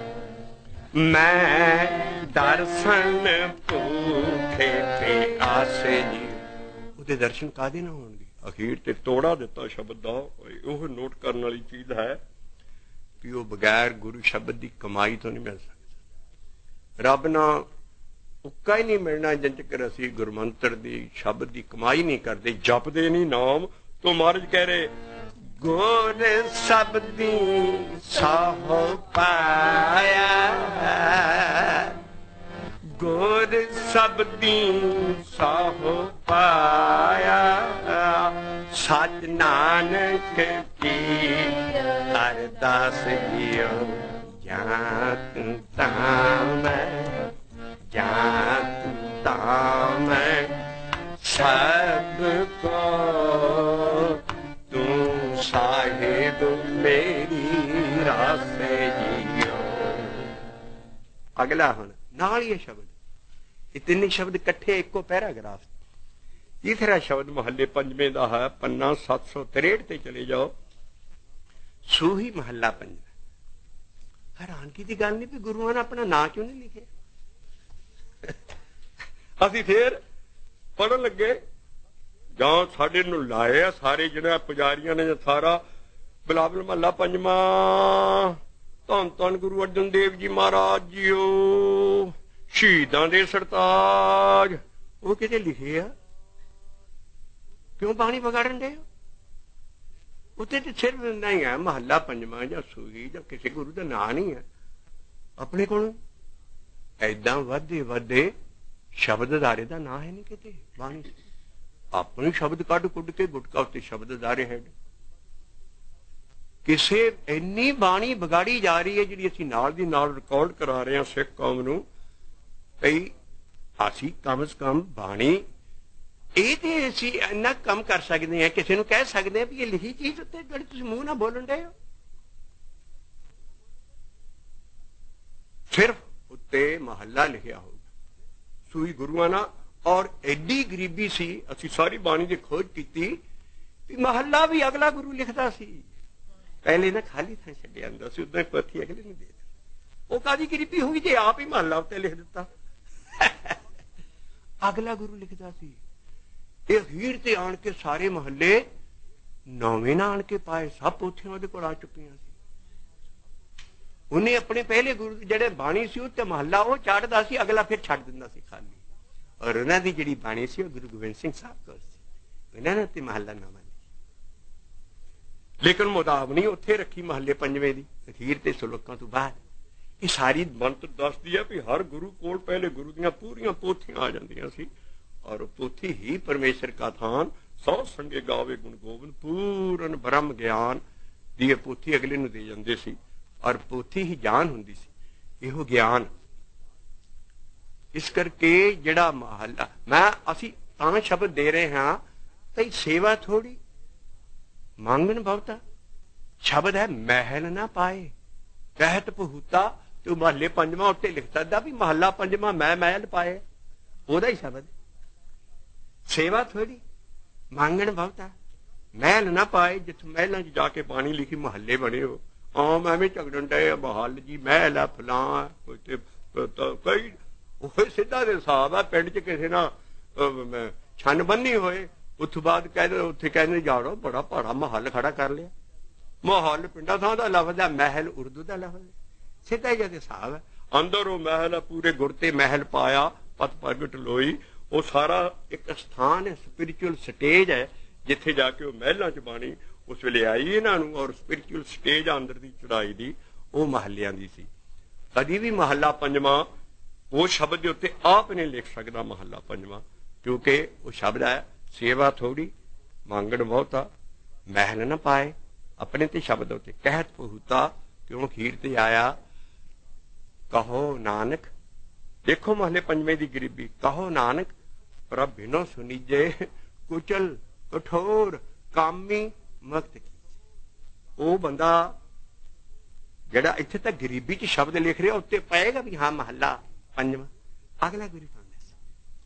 [SPEAKER 1] मैं दर्शन भूखे प्यास जी। ਉਹਦੇ ਦਰਸ਼ਨ ਕਾਹਦੇ ਨਾਲ ਹੋਣਗੇ? ਅਖੀਰ ਤੇ ਤੋੜਾ ਦਿੱਤਾ ਸ਼ਬਦ ਦਾ। ਉਹ ਨੋਟ ਕਰਨ ਵਾਲੀ ਚੀਜ਼ ਹੈ ਕਿ ਉਹ ਬਗੈਰ ਗੁਰੂ ਸ਼ਬਦ ਦੀ ਕਮਾਈ ਤੋਂ ਨਹੀਂ ਮਿਲ ਸਕਦਾ। ਰੱਬ ਨਾਲ ਉੱਕਾ ਹੀ ਨਹੀਂ ਮਿਲਣਾ ਜਿੰਨ ਚਿਰ ਅਸੀਂ ਗੁਰਮੰਤਰ ਦੀ ਸ਼ਬਦ ਦੀ ਕਮਾਈ ਨਹੀਂ ਕਰਦੇ, ਜਪਦੇ ਨਹੀਂ ਨਾਮ। ਤੋਂ ਮਹਾਰਾਜ ਕਹਿ ਰਹੇ ਗੁਰ ਸ਼ਬਦੀ ਸਾਹੋ ਪਾਇਆ, ਗੁਰ ਸ਼ਬਦੀ ਸਾਹੋ ਪਾਇਆ, ਸਚ ਨਾਨਕ ਕੀ ਅਰਦਾਸ ਜੀਓ। ਜਾਤ ਤਾਮ ਜਾਤ ਤਾਮ ਸਭ ਕੋ ਤੂੰ ਸਾਹਿਬ ਮੇਰੀ ਰਾਸੇ ਜੀਓ। ਅਗਲਾ ਹੁਣ ਨਾਲ ਹੀ ਇਹ ਸ਼ਬਦ, ਇਹ ਤਿੰਨੇ ਸ਼ਬਦ ਇਕੱਠੇ ਇੱਕੋ ਪੈਰਾਗ੍ਰਾਫ। ਤੀਸਰਾ ਸ਼ਬਦ ਮਹੱਲੇ ਪੰਜਵੇਂ ਦਾ ਹੈ, ਪੰਨਾ 763 ਤੇ ਚਲੇ ਜਾਓ। ਸੂਹੀ ਮਹੱਲਾ ਪੰਜਵਾਂ। ਹੈਰਾਨਗੀ ਦੀ ਗੱਲ ਨਹੀਂ ਵੀ ਗੁਰੂਆਂ ਨੇ ਆਪਣਾ ਨਾਂ ਕਿਉਂ ਨਹੀਂ ਲਿਖਿਆ। ਅਸੀਂ ਫੇਰ ਪੜ੍ਹਨ ਲੱਗੇ ਜਾਂ ਸਾਡੇ ਨੂੰ ਲਾਏ ਆ ਸਾਰੇ ਜਿਹੜਾ ਪੁਜਾਰੀਆਂ ਨੇ ਸਾਰਾ ਬਿਲਾਵਲ ਮਹੱਲਾ ਪੰਜਵਾਂ, ਧੰਨ ਧੰਨ ਗੁਰੂ ਅਰਜਨ ਦੇਵ ਜੀ ਮਹਾਰਾਜ ਜੀਓ, ਸ਼ਹੀਦਾਂ ਦੇ ਸਰਤਾਜ। ਉਹ ਕਿਤੇ ਲਿਖੇ ਆ? ਕਿਉਂ ਬਾਣੀ ਵਿਗਾੜਨ ਦੇ? ਉੱਥੇ ਤੇ ਸਿਰਫ ਨਹੀਂ ਹੈ ਮਹੱਲਾ ਪੰਜਵਾਂ ਜਾਂ ਸੂਹੀ ਜਾਂ ਕਿਸੇ ਗੁਰੂ ਦਾ ਨਾਂ ਨਹੀਂ ਹੈ ਆਪਣੇ ਕੋਲ। ਏਦਾਂ ਵੱਧਦੇ ਵੱਧਦੇ ਸ਼ਬਦਦਾਰੇ ਦਾ ਨਾਂ ਹੈ ਨਹੀਂ ਕਿਤੇ ਬਾਣੀ। ਆਪਣੇ ਸ਼ਬਦ ਕੱਢ ਕੁੱਢ ਕੇ ਗੁਟਕਾ ਉੱਤੇ ਸ਼ਬਦਦਾਰੇ ਹੈ। ਕਿਸੇ ਇੰਨੀ ਬਾਣੀ ਵਿਗਾੜੀ ਜਾ ਰਹੀ ਹੈ ਜਿਹੜੀ ਅਸੀਂ ਨਾਲ ਦੀ ਨਾਲ ਰਿਕਾਰਡ ਕਰਾ ਰਹੇ ਹਾਂ ਸਿੱਖ ਕੌਮ ਨੂੰ। ਭਈ ਅਸੀਂ ਕਮ ਸੇ ਕਮ ਬਾਣੀ ਇਹ ਤੇ ਅਸੀਂ ਇੰਨਾ ਕੰਮ ਕਰ ਸਕਦੇ ਹਾਂ, ਕਿਸੇ ਨੂੰ ਕਹਿ ਸਕਦੇ ਹਾਂ ਵੀ ਇਹ ਲਿਖੀ ਚੀਜ਼ ਉੱਤੇ ਜਿਹੜੀ ਤੁਸੀਂ ਮੂੰਹ ਨਾਲ ਬੋਲਣ ਡਏ ਹੋ। ਸਿਰਫ ਉੱਤੇ ਮਹੱਲਾ ਲਿਖਿਆ ਹੋਊਗਾ ਸੂਈ ਗੁਰੂਆਂ ਨਾਲ। ਔਰ ਐਡੀ ਗਰੀਬੀ ਸੀ, ਅਸੀਂ ਸਾਰੀ ਬਾਣੀ ਦੀ ਖੋਜ ਕੀਤੀ ਵੀ ਮਹੱਲਾ ਵੀ ਅਗਲਾ ਗੁਰੂ ਲਿਖਦਾ ਸੀ। ਪਹਿਲੇ ਨਾ ਖਾਲੀ ਥਾਂ ਛੱਡਿਆ ਹੁੰਦਾ ਸੀ, ਉਦਾਂ ਹੀ ਪੱਥੀ ਅਗਲੇ ਨੂੰ ਦੇ ਦਿੱਤੀ। ਉਹ ਕਾਹਦੀ ਗਰੀਬੀ ਹੋਈ ਜੇ ਆਪ ਹੀ ਮਹੱਲਾ ਉੱਤੇ ਲਿਖ ਦਿੱਤਾ। ਅਗਲਾ ਗੁਰੂ ਲਿਖਦਾ ਸੀ। ਇਹ ਅਖੀਰ ਤੇ ਆਣ ਕੇ ਸਾਰੇ ਮਹੱਲੇ ਨੌਵੇਂ ਨਾ ਆਣ ਕੇ ਪਾਏ, ਸਭ ਪੋਥੀਆਂ ਉਹਦੇ ਕੋਲ ਆ ਚੁੱਕੀਆਂ ਸੀ। ਉਹਨੇ ਆਪਣੇ ਪਹਿਲੇ ਗੁਰੂ ਜਿਹੜੇ ਬਾਣੀ ਸੀ ਉਹ ਤੇ ਮਹੱਲਾ ਉਹ ਚਾੜਦਾ ਸੀ, ਅਗਲਾ ਫਿਰ ਛੱਡ ਦਿੰਦਾ ਸੀ ਖਾਲੀ। ਔਰ ਉਹਨਾਂ ਦੀ ਜਿਹੜੀ ਬਾਣੀ ਸੀ ਉਹ ਗੁਰੂ ਗੋਬਿੰਦ ਸਿੰਘ ਸਾਹਿਬ ਕੋਲ ਸੀ, ਉਹਨਾਂ ਨੇ ਤੇ ਮਹੱਲਾ ਨਾਮਾ ਲੇਕਿਨ ਮੁਦਾਬ ਨਹੀਂ ਉੱਥੇ ਰੱਖੀ ਮਹੱਲੇ ਪੰਜਵੇਂ ਦੀ ਅਖੀਰ ਤੇ ਸਲੋਕਾਂ ਤੋਂ ਬਾਅਦ। ਇਹ ਸਾਰੀ ਮੰਤਰ ਦੱਸਦੀ ਹੈ ਵੀ ਹਰ ਗੁਰੂ ਕੋਲ ਪਹਿਲੇ ਗੁਰੂ ਦੀਆਂ ਪੂਰੀਆਂ ਪੋਥੀਆਂ ਆ ਜਾਂਦੀਆਂ ਸੀ। ਔਰ ਪੋਥੀ ਹੀ ਪਰਮੇਸ਼ਰ ਕਾ ਥਾਨ, ਸੌ ਸੰਗੇ ਗਾਵੇ ਗੁਣ ਗੋਬਿੰਦ, ਪੂਰਨ ਬ੍ਰਹਮ ਗਿਆਨ ਦੀ ਇਹ ਪੋਥੀ ਅਗਲੇ ਨੂੰ ਦੇ ਜਾਂਦੇ ਸੀ। ਔਰ ਪੋਥੀ ਹੀ ਜਾਨ ਹੁੰਦੀ ਸੀ, ਇਹੋ ਗਿਆਨ। ਇਸ ਕਰਕੇ ਜਿਹੜਾ ਮਹੱਲਾ ਮੈਂ ਅਸੀਂ ਤਾਂ ਸ਼ਬਦ ਦੇ ਰਹੇ ਹਾਂ ਤਾਂ ਸੇਵਾ ਥੋੜੀ ਮੰਗਣ ਬਹੁਤਾ। ਸ਼ਬਦ ਹੈ ਮਹਿਲ ਨਾ ਪਾਏ ਕਹਿਤ ਪਹੂਤਾ। ਤੇ ਮਹੱਲੇ ਪੰਜਵਾਂ ਉੱਤੇ ਲਿਖਦਾ ਦਾ ਵੀ ਮਹੱਲਾ ਪੰਜਵਾਂ ਮੈਂ ਮਹਿਲ ਪਾਏ, ਉਹਦਾ ਹੀ ਸ਼ਬਦ। ਸੇਵਾ ਥੋੜੀ ਮੰਗਣ ਬਹੁਤਾ, ਮਹਿਲ ਨਾ ਪਾਏ। ਜਿੱਥੇ ਮਹਿਲਾਂ 'ਚ ਜਾ ਕੇ ਪਾਣੀ ਲਿਖੀ ਮਹੱਲੇ ਬਣੇ ਹੋ, ਆਮ ਐਵੇਂ ਝਗੜਨ ਡਏ ਮਹੱਲ ਜੀ ਮਹਿਲ ਆ ਫਲਾਂ ਕੋਈ ਕਈ। ਉਹ ਸਿੱਧਾ ਦੇ ਹਿਸਾਬ ਆ, ਪਿੰਡ 'ਚ ਕਿਸੇ ਨਾਲ ਛੰਨ ਬੰਨੀ ਹੋਏ ਉੱਥੋਂ ਬਾਅਦ ਕਹਿੰਦੇ ਉੱਥੇ ਕਹਿੰਦੇ ਜਾੜੋ ਬੜਾ ਭਾੜਾ ਮਹੱਲ ਖੜਾ ਕਰ ਲਿਆ। ਮਹੱਲ ਪਿੰਡਾਂ ਥਾਂ ਦਾ ਲਫ਼ਜ਼ ਹੈ, ਮਹਿਲ ਉਰਦੂ ਦਾ ਲਫ਼ਜ਼ ਹੈ, ਸਿੱਧਾ ਜਿਹਾ ਹਿਸਾਬ ਹੈ। ਅੰਦਰ ਉਹ ਮਹਿਲ ਹੈ, ਪੂਰੇ ਗੁਰ ਤੇ ਮਹਿਲ ਪਾਇਆ ਪਤ ਪ੍ਰਗਟ ਲੋਈ। ਉਹ ਸਾਰਾ ਇੱਕ ਸਥਾਨ ਹੈ, ਸਪਿਰਿਚੁਅਲ ਸਟੇਜ ਹੈ ਜਿੱਥੇ ਜਾ ਕੇ ਉਹ ਮਹਿਲਾਂ 'ਚ ਬਾਣੀ ਉਸ ਵੇਲੇ ਆਈ ਇਹਨਾਂ ਨੂੰ। ਔਰ ਸਪਿਰਿਚੁਅਲ ਸਟੇਜ ਅੰਦਰ ਦੀ ਚੜਾਈ ਦੀ ਉਹ ਮਹੱਲਿਆਂ ਦੀ ਸੀ। ਕਦੀ ਵੀ ਮਹੱਲਾ ਪੰਜਵਾਂ ਉਹ ਸ਼ਬਦ ਦੇ ਉੱਤੇ ਆਪ ਨਹੀਂ ਲਿਖ ਸਕਦਾ ਮਹੱਲਾ ਪੰਜਵਾਂ, ਕਿਉਂਕਿ ਉਹ ਸ਼ਬਦ ਹੈ ਸੇਵਾ ਥੋੜੀ ਮੰਗਣ ਬਹੁਤਾ, ਮਹਿਲ ਨਾ ਪਾਏ। ਆਪਣੇ ਤੇ ਸ਼ਬਦ ਉੱਤੇ ਕਹਿਤ ਪਹੂਤਾ, ਕਿਉਂ ਖੀਰ ਤੇ ਆਇਆ। ਕਹੋ ਨਾਨਕ, ਦੇਖੋ ਮਹੱਲੇ ਪੰਜਵੇਂ ਦੀ ਗਰੀਬੀ। ਕਹੋ ਨਾਨਕ ਪ੍ਰਭ ਬਿਨੋ ਸੁਨੀਜੇ, ਕੁਚਲ ਕਠੋਰ ਕਾਮੀ ਮਕਤ ਕੀ। ਉਹ ਬੰਦਾ ਜਿਹੜਾ ਇੱਥੇ ਤੱਕ ਗਰੀਬੀ 'ਚ ਸ਼ਬਦ ਲਿਖ ਰਿਹਾ ਉੱਤੇ ਪਏਗਾ ਵੀ ਹਾਂ ਮਹੱਲਾ ਪੰਜਵਾਂ ਅਗਲਾ ਗੁਰੂ ਕਹਿੰਦਾ ਸੀ।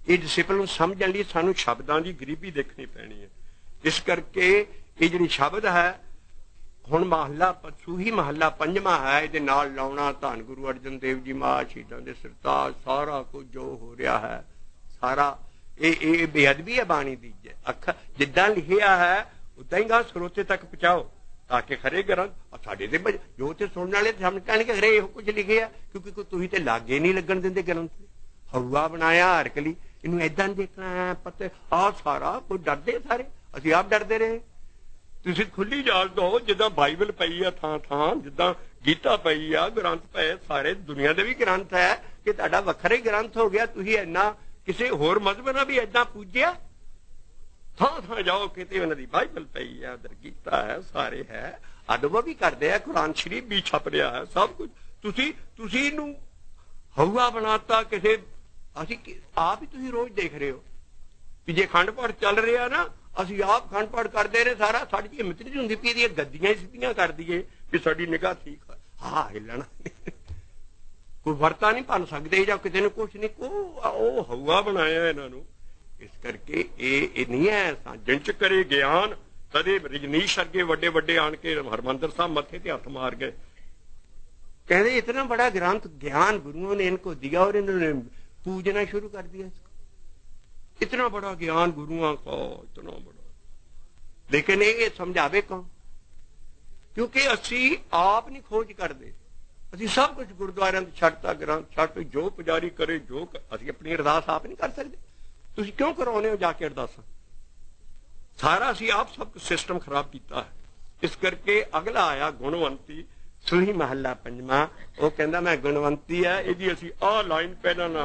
[SPEAKER 1] ਇਹ ਡਿਸਪਲਿਨ ਸਮਝਣ ਲਈ ਸਾਨੂੰ ਸ਼ਬਦਾਂ ਦੀ ਗਰੀਬੀ ਦੇਖਣੀ ਪੈਣੀ ਹੈ। ਇਸ ਕਰਕੇ ਇਹ ਜਿਹੜੀ ਸ਼ਬਦ ਹੈ ਹੁਣ ਮਹੱਲਾ ਸੂਹੀ ਮਹੱਲਾ ਪੰਜਵਾਂ ਹੈ, ਇਹਦੇ ਨਾਲ ਲਾਉਣਾ ਧੰਨ ਗੁਰੂ ਅਰਜਨ ਦੇਵ ਜੀ ਮਹਾਰਾਜ ਸ਼ਹੀਦਾਂ ਦੇ ਸਰਤਾਜ ਸਾਰਾ ਕੁਝ ਜੋ ਹੋ ਰਿਹਾ ਹੈ ਸਾਰਾ ਇਹ ਬੇਅਦਬੀ ਹੈ ਬਾਣੀ ਦੀ। ਅੱਖ ਜਿੱਦਾਂ ਲਿਖਿਆ ਹੈ ਉਦਾਂ ਹੀ ਗਾ ਸਰੋਤੇ ਤੱਕ ਪਹੁੰਚਾਓ ਤਾਂ ਕਿ ਖਰੇ ਗ੍ਰੰਥ ਸਾਡੇ ਦੇ ਜੋ ਤੇ ਸੁਣਨ ਵਾਲੇ ਸਮਝ ਕਹਿਣਗੇ ਖਰੇ ਇਹੋ ਕੁਝ ਲਿਖਿਆ, ਕਿਉਂਕਿ ਤੁਸੀਂ ਤੇ ਲਾਗੇ ਨਹੀਂ ਲੱਗਣ ਦਿੰਦੇ ਗ੍ਰੰਥ ਦੇ। ਹਊਆ ਬਣਾਇਆ ਹਰਕਲੀ, ਇਹਨੂੰ ਏਦਾਂ ਦੇਖਣਾ ਪਤਾ ਆਹ ਸਾਰਾ ਕੋਈ ਡਰਦੇ ਸਾਰੇ, ਅਸੀਂ ਆਪ ਡਰਦੇ ਰਹੇ। ਤੁਸੀਂ ਖੁੱਲੀ ਜਾਲ ਦੋ, ਜਿੱਦਾਂ ਬਾਈਬਲ ਪਈ ਆ ਥਾਂ ਥਾਂ, ਜਿੱਦਾਂ ਗੀਤਾ ਪਈ ਆ, ਗ੍ਰੰਥ ਪਏ ਸਾਰੇ ਦੁਨੀਆ ਦੇ ਵੀ ਗ੍ਰੰਥ ਹੈ ਕਿ ਤੁਹਾਡਾ ਵੱਖਰਾ ਹੀ ਗ੍ਰੰਥ ਹੋ ਗਿਆ। ਤੁਸੀਂ ਇੰਨਾ ਕਿਸੇ ਹੋਰ ਮਜ਼ਹਬ ਨਾਲ ਵੀ ਏਦਾਂ ਪੂਜਿਆ, ਥਾਂ ਥਾਂ ਜਾਓ ਕਿਤੇ ਉਹਨਾਂ ਦੀ ਬਾਈਬਲ ਪਈ ਆ, ਉਧਰ ਗੀਤਾ ਹੈ, ਸਾਰੇ ਹੈ, ਅਦਬ ਵੀ ਕਰਦੇ ਆ, ਕੁਰਾਨ ਸ਼ਰੀਫ ਵੀ ਛਪ ਰਿਹਾ ਹੈ, ਸਭ ਕੁਝ। ਤੁਸੀਂ ਇਹਨੂੰ ਹਊਆ ਬਣਾਤਾ ਕਿਸੇ। ਅਸੀਂ ਆਪ ਹੀ ਤੁਸੀਂ ਰੋਜ਼ ਦੇਖ ਰਹੇ ਹੋ ਵੀ ਜੇ ਅਖੰਡ ਪਾਠ ਚੱਲ ਰਿਹਾ ਨਾ, ਅਸੀਂ ਆਪ ਅਖੰਡ ਪਾਠ ਕਰਦੇ ਰਹੇ ਸਾਰਾ, ਸਾਡੀ ਹਿੰਮਤ ਨਹੀਂ ਹੁੰਦੀ ਵੀ ਇਹਦੀਆਂ ਗੱਦੀਆਂ ਸਿੱਧੀਆਂ ਕਰ ਦਈਏ ਵੀ ਸਾਡੀ ਨਿਗਾਹ ਠੀਕ ਹਾਂ ਹਿੱਲਣਾ ਕੋਈ ਵਰਤਾ ਨਹੀਂ ਬਣ ਸਕਦੇ ਜਾਂ ਕਿਤੇ ਨੂੰ ਕੁਛ ਨਹੀਂ, ਉਹ ਹਊਆ ਬਣਾਇਆ ਇਹਨਾਂ ਨੂੰ। ਇਸ ਕਰਕੇ ਇਹ ਨਹੀਂ ਹੈ ਸਾਜਣ ਚ ਕਰੇ ਗਿਆਨ, ਤਦੇ ਰਜਨੀਸ਼ ਅੱਗੇ ਵੱਡੇ ਵੱਡੇ ਆਣ ਕੇ ਹਰਮੰਦਰ ਸਾਹਿਬ ਮੱਥੇ ਤੇ ਹੱਥ ਮਾਰ ਗਏ, ਕਹਿੰਦੇ इतना बड़ा ग्रंथ ज्ञान गुरुओं ने इनको दिया और इन्होंने पूजना शुरू कर दिया इसको। इतना बड़ा ज्ञान गुरुओं का, इतना बड़ा, लेकिन ये समझावे कौन? क्योंकि असी आप नहीं खोज करते, असी सब कुछ गुरुद्वारे छड़ता, ग्रंथ छड़ जो पुजारी करे जो असी अपनी अरदास आप नहीं कर सकते। तुसी क्यों करवाने हो जाके अरदासा? सारा असी आप सब सिस्टम खराब किया है। इस करके अगला आया गुणवंती सूही महला पंजवा, वो कहता मैं गुणवंती है, यदि असी आ लाइन पहला ना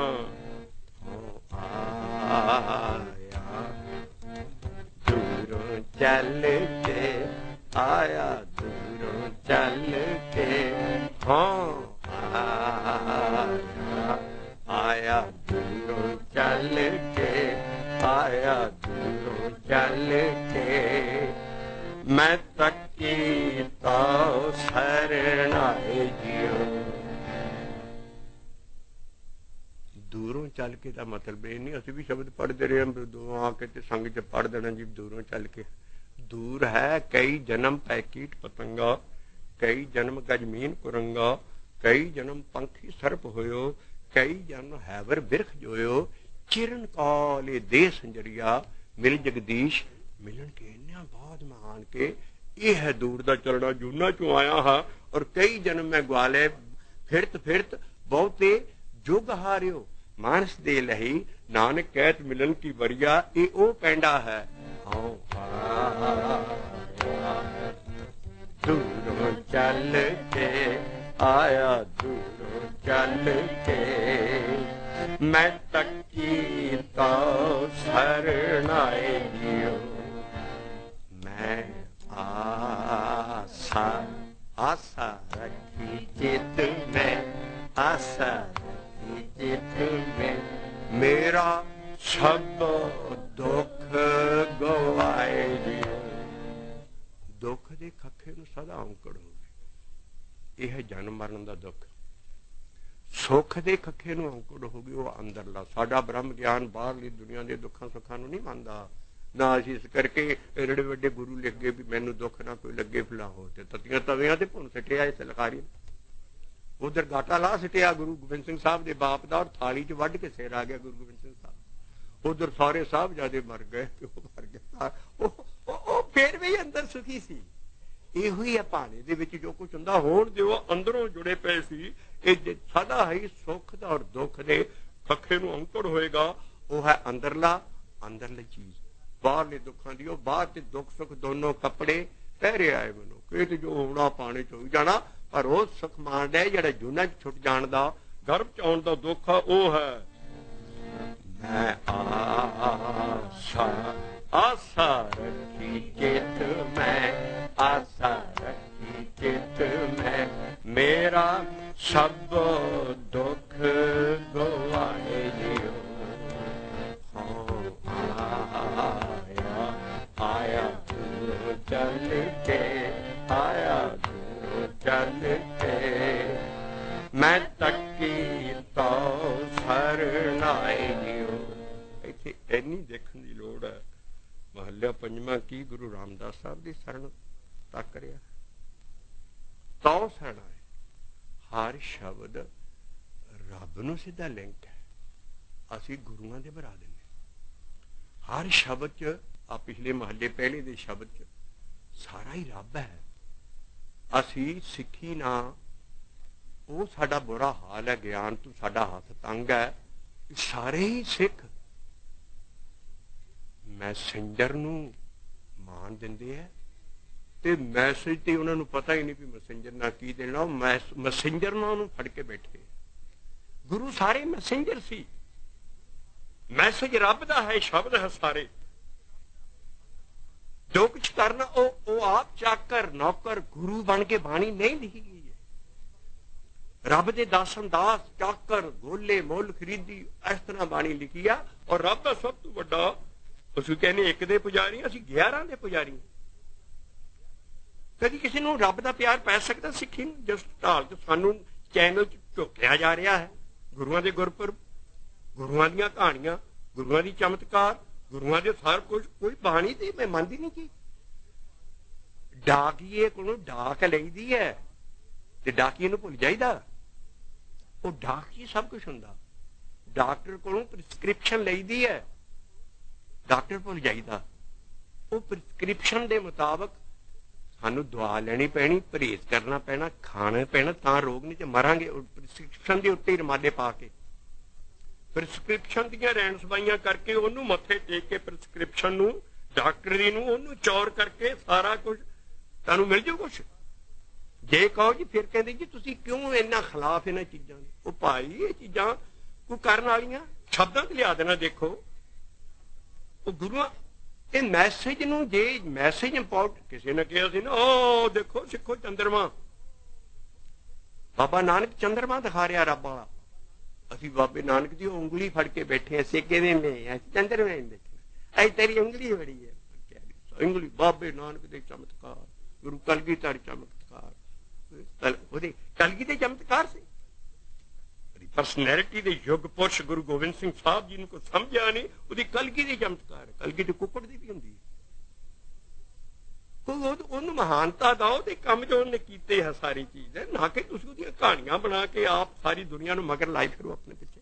[SPEAKER 1] दूरों चल के आया, दूरों चल के हाँ आया, दूरों चल के आया, दूरों चल के मैं तकी तो शरणाए जियो। दूरों चल के का मतलब ये नहीं, असं भी शब्द पढ़ते रहे दो आके संग च पढ़ देना जी दूरों चल के। दूर है कई जन्म पैकीट पतंगा, कई जन्म गजमीन कुरंगा, कई जन्म पंखी सर्प होयो, कई जन्म हैवर बिरख जोयो, चिरन काले दे संजरिया मिल जगदीश मिलन के इन्ना बाद महान के ये है दूर दा चलना, जूना चो आया हा और कई जन्म मैं ग्वाले फिरत फिरत बहुते जुग हारियो, मानस दे लही नानक कहत मिलन की वरिया, ये ओ पेंडा है। दूरों चल के आया, दूरों चल के मैं तकी तो शरणाए जियो। मैं आशा आशा रखी चित में, आशा रखी चित में, मेरा सब दुख गवाए जियो। दुख दे खखे नूं सदा औंकड़ होगी, यह जन्म मरण दा दुख। सुख दे खखे नूं औंकड़ होगी, वो अंदरला साडा ब्रह्म ज्ञान बाहरली दुनिया दे दुखां सुखां नूं नहीं मंनदा ना। असीं इस करके एडे वड्डे गुरु लिख गए भी मैनू दुख ना कोई लगे फिला हो, तत्तियां तवियां ते भुन सिटिया इस लकारी, उधर गाटा ला सिटिया गुरु गोबिंद सिंह साहब दे बाप दा, और थाली च वड्ढ के सिर आ गया गुरु गोबिंद सिंह साहब। उधर सारे साहबजादे मर गए, मर गया, फिर भी अंदर सुखी सी। ਇਹੋ ਹੀ ਹੈ ਭਾਣੇ ਦੇ ਵਿੱਚ ਜੋ ਕੁਝ ਹੁੰਦਾ ਹੋਣ ਦਿਓ, ਅੰਦਰੋਂ ਜੁੜੇ ਪਏ ਸੀ। ਇਹ ਸਦਾ ਹੀ ਸੁੱਖ ਦਾ ਔਰ ਦੁੱਖ ਦੇ ਖੱਖੇ ਨੂੰ ਅੰਕੜ ਹੋਏਗਾ, ਉਹ ਹੈ ਅੰਦਰਲੀ ਚੀਜ਼। ਬਾਹਰਲੇ ਦੁੱਖਾਂ ਦੀ ਉਹ ਬਾਹਰ ਤੇ ਦੁੱਖ ਸੁੱਖ ਦੋਨੋਂ ਕੱਪੜੇ ਪਹਿਰੇ ਆਏ ਮੈਨੂੰ, ਇਹ ਤੇ ਜੋ ਹੋਣਾ ਪਾਣੇ ਚ ਹੋਈ ਜਾਣਾ, ਪਰ ਉਹ ਸੁੱਖ ਮਾਣ ਰਿਹਾ ਜਿਹੜਾ ਜੂਨਾਂ ਚ ਛੁੱਟ ਜਾਣ ਦਾ, ਗਰਭ ਚ ਆਉਣ ਦਾ ਦੁੱਖ ਆ, ਉਹ ਹੈ ਮੈਂ आशा रखी चित में, आशा रखी चित में, मेरा सब दुख गवाए जियो। आया आया दूर चल के, आया दूर चल के, मैं तकी तो शरणाए जियो। ਇੰਨੀ ਦੇਖਣ ਦੀ ਲੋੜ ਹੈ। ਮਹੱਲਾ ਪੰਜਵਾਂ ਕੀ ਗੁਰੂ ਰਾਮਦਾਸ ਸਾਹਿਬ ਦੀ ਸ਼ਰਨ ਤੱਕ ਰਿਹਾ ਤਾਂ ਸੈਣਾ ਹੈ। ਹਰ ਸ਼ਬਦ ਰੱਬ ਨੂੰ ਸਿੱਧਾ ਲਿੰਕ ਹੈ। ਅਸੀਂ ਗੁਰੂਆਂ ਦੇ ਬਣਾ ਦਿੰਦੇ ਹਰ ਸ਼ਬਦ ਚ। ਆ ਪਿਛਲੇ ਮਹੱਲੇ ਪਹਿਲੇ ਦੇ ਸ਼ਬਦ ਚ ਸਾਰਾ ਹੀ ਰੱਬ ਹੈ। ਅਸੀਂ ਸਿੱਖੀ ਨਾ ਉਹ ਸਾਡਾ ਬੁਰਾ ਹਾਲ ਹੈ, ਗਿਆਨ ਤੋਂ ਸਾਡਾ ਹੱਥ ਤੰਗ ਹੈ। ਸਾਰੇ ਹੀ ਸਿੱਖ ਮੈਸੇਂਜਰ ਨੂੰ ਮਾਨ ਦਿੰਦੇ ਹੈ ਤੇ ਮੈਸੇਜ ਤੇ ਉਹਨਾਂ ਨੂੰ ਪਤਾ ਹੀ ਨਹੀਂ ਵੀ ਮੈਸੇਂਜਰ ਨਾਲ ਕੀ ਦੇਣਾ। ਮੈਸੇਂਜਰ ਨਾਲ ਉਹਨੂੰ ਫੜ ਕੇ ਬੈਠੇ। ਗੁਰੂ ਸਾਰੇ ਮੈਸੇਂਜਰ ਸੀ। ਮੈਸੇਜ ਰੱਬ ਦਾ ਹੈ, ਸ਼ਬਦ ਹੈ ਸਾਰੇ। ਜੋ ਕੁਛ ਕਰਨਾ ਉਹ ਆਪ ਚਾਕਰ ਨੌਕਰ ਗੁਰੂ ਬਣ ਕੇ ਬਾਣੀ ਨਹੀਂ ਲਿਖੀ ਗਈ ਹੈ। ਰੱਬ ਦੇ ਦਾਸਨ ਦਾਸ ਚਾਕਰ ਗੋਲੇ ਮੁੱਲ ਖਰੀਦੀ ਇਸ ਤਰ੍ਹਾਂ ਬਾਣੀ ਲਿਖੀ ਆ। ਔਰ ਰੱਬ ਦਾ ਸਭ ਤੋਂ ਵੱਡਾ ਅਸੀਂ ਕਹਿੰਦੇ ਇੱਕ ਦੇ ਪੁਜਾਰੀ, ਅਸੀਂ 11 ਦੇ ਪੁਜਾਰੀ। ਕਦੀ ਕਿਸੇ ਨੂੰ ਰੱਬ ਦਾ ਪਿਆਰ ਪੈ ਸਕਦਾ ਸਿੱਖੀ ਨੂੰ? ਜਿਸ ਢਾਲ ਤੇ ਸਾਨੂੰ ਚੈਨਲ ਚ ਝੋਕਿਆ ਜਾ ਰਿਹਾ ਹੈ ਗੁਰੂਆਂ ਦੇ ਗੁਰਪੁਰਬ, ਗੁਰੂਆਂ ਦੀਆਂ ਕਹਾਣੀਆਂ, ਗੁਰੂਆਂ ਦੀ ਚਮਤਕਾਰ, ਗੁਰੂਆਂ ਦੇ ਸਾਰ ਕੁਝ। ਕੋਈ ਬਾਣੀ ਤੇ ਮੈਂ ਮੰਨਦੀ ਨਹੀਂ ਕਿ ਡਾਕੀਏ ਕੋਲੋਂ ਡਾਕ ਲਈਦੀ ਹੈ ਤੇ ਡਾਕੀਏ ਨੂੰ ਭੁੱਲ ਜਾਈਦਾ। ਉਹ ਡਾਕੀ ਸਭ ਕੁਛ ਹੁੰਦਾ। ਡਾਕਟਰ ਕੋਲੋਂ ਪ੍ਰਿਸਕ੍ਰਿਪਸ਼ਨ ਲਈਦੀ ਹੈ, ਡਾਕਟਰ ਭੁੱਲ ਜਾਈਦਾ। ਉਹ ਪ੍ਰਿਸਕ੍ਰਿਪਸ਼ਨ ਦੇ ਮੁਤਾਬਕ ਸਾਨੂੰ ਦਵਾ ਲੈਣੀ ਪੈਣੀ, ਪਰਹੇਜ਼ ਕਰਨਾ ਪੈਣਾ, ਖਾਣਾ ਪੈਣਾ, ਤਾਂ ਰੋਗ ਨਹੀਂ ਤੇ ਮਰਾਂਗੇ। ਪ੍ਰਿਸਕ੍ਰਿਪਸ਼ਨ ਦੇ ਉੱਤੇ ਹੀ ਰਮਾਲੇ ਪਾ ਕੇ ਪ੍ਰਿਸਕ੍ਰਿਪਸ਼ਨ ਦੀਆਂ ਰਹਿਣ ਸਬਾਈਆਂ ਕਰਕੇ ਉਹਨੂੰ ਮੱਥੇ ਟੇਕ ਕੇ ਪ੍ਰਿਸਕ੍ਰਿਪਸ਼ਨ ਨੂੰ ਡਾਕਟਰ ਦੀ ਨੂੰ ਉਹਨੂੰ ਚੌਰ ਕਰਕੇ ਸਾਰਾ ਕੁਝ ਤੁਹਾਨੂੰ ਮਿਲ ਜਾਊ ਕੁਛ। ਜੇ ਕਹੋ ਜੀ ਫਿਰ ਕਹਿੰਦੇ ਜੀ ਤੁਸੀਂ ਕਿਉਂ ਇੰਨਾ ਖਿਲਾਫ ਇਹਨਾਂ ਚੀਜ਼ਾਂ ਦੇ? ਉਹ ਭਾਈ ਇਹ ਚੀਜ਼ਾਂ ਕੋਈ ਕਰਨ ਵਾਲੀਆਂ ਸ਼ਬਦਾਂ ਤੇ ਲਿਆ ਦੇਣਾ। ਦੇਖੋ ਉਹ ਗੁਰੂਆਂ ਇਹ ਮੈਸੇਜ ਨੂੰ, ਜੇ ਮੈਸੇਜ ਇੰਪੋਰਟ ਕਿਸੇ ਨੇ ਕਿਹਾ ਸੀ ਨਾ, ਉਹ ਦੇਖੋ ਸਿੱਖੋ ਚੰਦਰਮਾ, ਬਾਬਾ ਨਾਨਕ ਚੰਦਰਮਾ ਦਿਖਾ ਰਿਹਾ ਰੱਬ ਵਾਲਾ। ਅਸੀਂ ਬਾਬੇ ਨਾਨਕ ਦੀ ਉਹ ਉਂਗਲੀ ਫੜ ਕੇ ਬੈਠੇ ਅਸੀਂ ਕਿਵੇਂ ਮੈਂ ਚੰਦਰਮਾ ਦੇਖਣਾ। ਐ ਤੇਰੀ ਉਂਗਲੀ ਬੜੀ ਹੈ ਉਂਗਲੀ। ਬਾਬੇ ਨਾਨਕ ਦੇ ਚਮਤਕਾਰ, ਗੁਰੂ ਕਲਗੀਧਰ ਚਮਤਕਾਰ, ਉਹਦੇ ਕਲਗੀ ਦੇ ਚਮਤਕਾਰ ਸੀ। ਪਰਸਨੈਲਿਟੀ ਦੇ ਯੁੱਗ ਪੁਰਸ਼ ਗੁਰੂ ਗੋਬਿੰਦ ਸਿੰਘ ਸਾਹਿਬ ਜੀ ਨੂੰ ਕੋਈ ਸਮਝਿਆ ਨਹੀਂ, ਉਹਦੀ ਕਲਗੀ ਦੇ ਚਮਤਕਾਰ। ਕਲਗੀ ਤੇ ਕੁੱਕੜ ਦੀ ਵੀ ਹੁੰਦੀ ਹੈ। ਉਹਨੂੰ ਮਹਾਨਤਾ ਦਓ ਤੇ ਕੰਮ ਜੋ ਉਹਨੇ ਕੀਤੇ ਹੈ ਸਾਰੀ ਚੀਜ਼ ਹੈ, ਨਾ ਕਿ ਤੁਸੀਂ ਉਹਦੀਆਂ ਕਹਾਣੀਆਂ ਬਣਾ ਕੇ ਆਪ ਸਾਰੀ ਦੁਨੀਆ ਨੂੰ ਮਗਰ ਲਾਈ ਫਿਰੋ ਆਪਣੇ ਪਿੱਛੇ।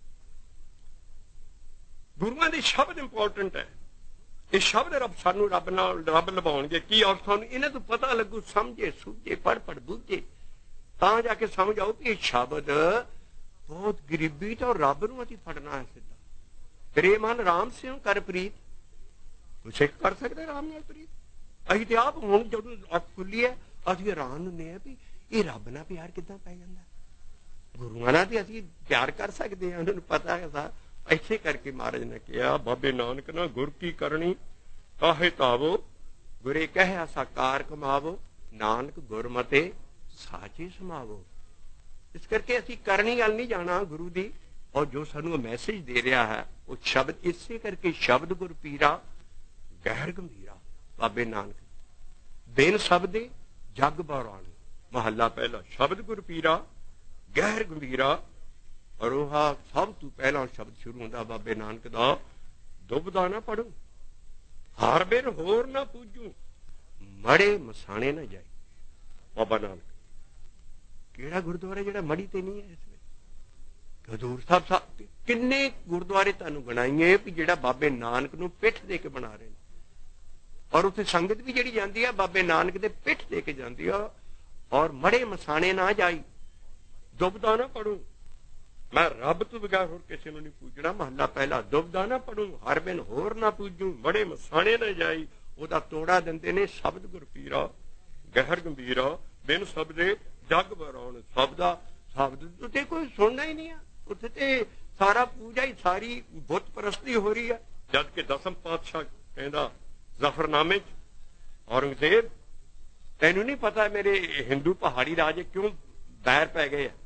[SPEAKER 1] ਗੁਰੂਆਂ ਦੇ ਸ਼ਬਦ ਇੰਪੋਰਟੈਂਟ ਹੈ। ਇਹ ਸ਼ਬਦ ਰੱਬ ਸਾਨੂੰ ਰੱਬ ਨਾਲ ਰੱਬ ਲਵਾਉਣਗੇ ਕੀ? ਔਰ ਸਾਨੂੰ ਇਹਨਾਂ ਤੋਂ ਪਤਾ ਲੱਗੂ, ਸਮਝੇ ਸੂਝੇ ਪੜ ਬੂਝੇ ਤਾਂ ਜਾ ਕੇ ਸਮਝ ਆਓ ਕਿ ਇਹ ਸ਼ਬਦ ਬਹੁਤ ਗਰੀਬੀ ਤੋਂ ਰੱਬ ਨੂੰ ਅਸੀਂ ਫੜਨਾ ਹੈ ਸਿੱਧਾ। ਤੇਰੇ ਮਨ ਰਾਮ ਸਿਉ ਕਰ ਪ੍ਰੀਤ। ਕੋਈ ਸਿੱਖ ਕਰ ਸਕਦਾ ਰਾਮ ਨਾਲ ਪ੍ਰੀਤ? ਅਸੀਂ ਤੇ ਆਪ ਹੁਣ ਜਦੋਂ ਅੱਖ ਖੁੱਲੀ ਹੈ ਅਸੀਂ ਹੈਰਾਨ ਹੁੰਦੇ ਹਾਂ ਵੀ ਇਹ ਰੱਬ ਨਾਲ ਪਿਆਰ ਕਿੱਦਾਂ ਪੈ ਜਾਂਦਾ। ਗੁਰੂਆਂ ਨਾਲ ਤੇ ਅਸੀਂ ਪਿਆਰ ਕਰ ਸਕਦੇ ਹਾਂ, ਉਹਨਾਂ ਨੂੰ ਪਤਾ ਹੈ। ਇਸੇ ਕਰਕੇ ਮਹਾਰਾਜ ਨੇ ਕਿਹਾ ਬਾਬੇ ਨਾਨਕ ਨਾ ਗੁਰ ਕੀ ਕਰਨੀ ਕਾਹੇ ਤਾਵੋ, ਗੁਰੇ ਕਹਿਆ ਸਾਕਾਰ ਕਮਾਵੋ, ਨਾਨਕ ਗੁਰਮਤੇ ਸਾਚੇ ਸਮਾਵੋ। ਇਸ ਕਰਕੇ ਅਸੀਂ ਕਰਨੀ ਗੱਲ ਨਹੀਂ ਜਾਣਾ ਗੁਰੂ ਦੀ। ਔਰ ਜੋ ਸਾਨੂੰ ਮੈਸੇਜ ਦੇ ਰਿਹਾ ਹੈ ਉਹ ਸ਼ਬਦ, ਇਸੇ ਕਰਕੇ ਸ਼ਬਦ ਗੁਰ ਪੀਰਾ ਗਹਿਰ ਗੰਭੀਰਾ। ਬਾਬੇ ਨਾਨਕ ਬਿਨ ਸ਼ਬਦੇ ਜਗ ਬਰਾਣੀ। ਮਹੱਲਾ ਪਹਿਲਾ ਸ਼ਬਦ ਗੁਰ ਪੀਰਾ ਗਹਿਰ ਗੰਭੀਰਾ। ਔਰ ਉਹ ਸਭ ਤੋਂ ਪਹਿਲਾਂ ਸ਼ਬਦ ਸ਼ੁਰੂ ਹੁੰਦਾ ਬਾਬੇ ਨਾਨਕ ਦਾ, ਦੁਬਦਾ ਨਾ ਪੜੂ, ਹਾਰ ਬਿਨ ਹੋਰ ਨਾ ਪੂਜੂ, ਮੜੇ ਮਸਾਣੇ ਨਾ ਜਾਈ। ਬਾਬਾ ਨਾਨਕ ਕਿਹੜਾ ਗੁਰਦੁਆਰਾ ਜਿਹੜਾ ਮੜੀ ਤੇ ਨਹੀਂ ਹੈ ਇਸ ਵੇਲੇ? ਹਜ਼ੂਰ ਸਾਹਿਬ ਕਿੰਨੇ ਗੁਰਦੁਆਰੇ ਤੁਹਾਨੂੰ ਗਣਾਈਏ ਵੀ ਜਿਹੜਾ ਬਾਬੇ ਨਾਨਕ ਨੂੰ ਪਿੱਠ ਦੇ ਕੇ ਬਣਾ ਰਹੇ ਨੇ। ਔਰ ਉੱਥੇ ਸੰਗਤ ਵੀ ਜਿਹੜੀ ਜਾਂਦੀ ਹੈ ਬਾਬੇ ਨਾਨਕ ਦੇ ਪਿੱਠ ਦੇ ਕੇ ਜਾਂਦੀ ਆ। ਔਰ ਮੜੇ ਮਸਾਣੇ ਨਾ ਜਾਈ, ਦੁਬਦਾ ਨਾ ਪੜੂ, ਮੈਂ ਰੱਬ ਤੋਂ ਬਗੈਰ ਹੋਰ ਕਿਸੇ ਨੂੰ ਨਹੀਂ ਪੂਜਣਾ। ਮਹੱਲਾ ਪਹਿਲਾ ਦੁਬਦਾ ਨਾ ਪੜੂ, ਹਰ ਬਿਨ ਹੋਰ ਨਾ ਪੂਜੂ, ਮੜੇ ਮਸਾਣੇ ਨਾ ਜਾਈ। ਉਹਦਾ ਤੋੜਾ ਦਿੰਦੇ ਨੇ ਸ਼ਬਦ ਗੁਰ ਪੀਰਾ ਗਹਿਰ ਗੰਭੀਰਾ, ਬਿਨ ਸ਼ਬਦੇ ਜਗ ਬਰਾਉਣ। ਸ਼ਬਦ ਤੇ ਕੋਈ ਸੁਣਨਾ ਹੀ ਨਹੀਂ ਆ। ਉੱਥੇ ਤੇ ਸਾਰਾ ਪੂਜਾ ਹੀ, ਸਾਰੀ ਬੁੱਤ ਪ੍ਰਸਤੀ ਹੋ ਰਹੀ ਹੈ। ਜਦ ਕਿ ਦਸਮ ਪਾਤਸ਼ਾਹ ਕਹਿੰਦਾ ਜ਼ਫਰਨਾਮੇ ਚ, ਔਰੰਗਜ਼ੇਬ ਤੈਨੂੰ ਨਹੀਂ ਪਤਾ ਮੇਰੇ ਹਿੰਦੂ ਪਹਾੜੀ ਰਾਜੇ ਕਿਉਂ ਬੈਰ ਪੈ ਗਏ ਆ?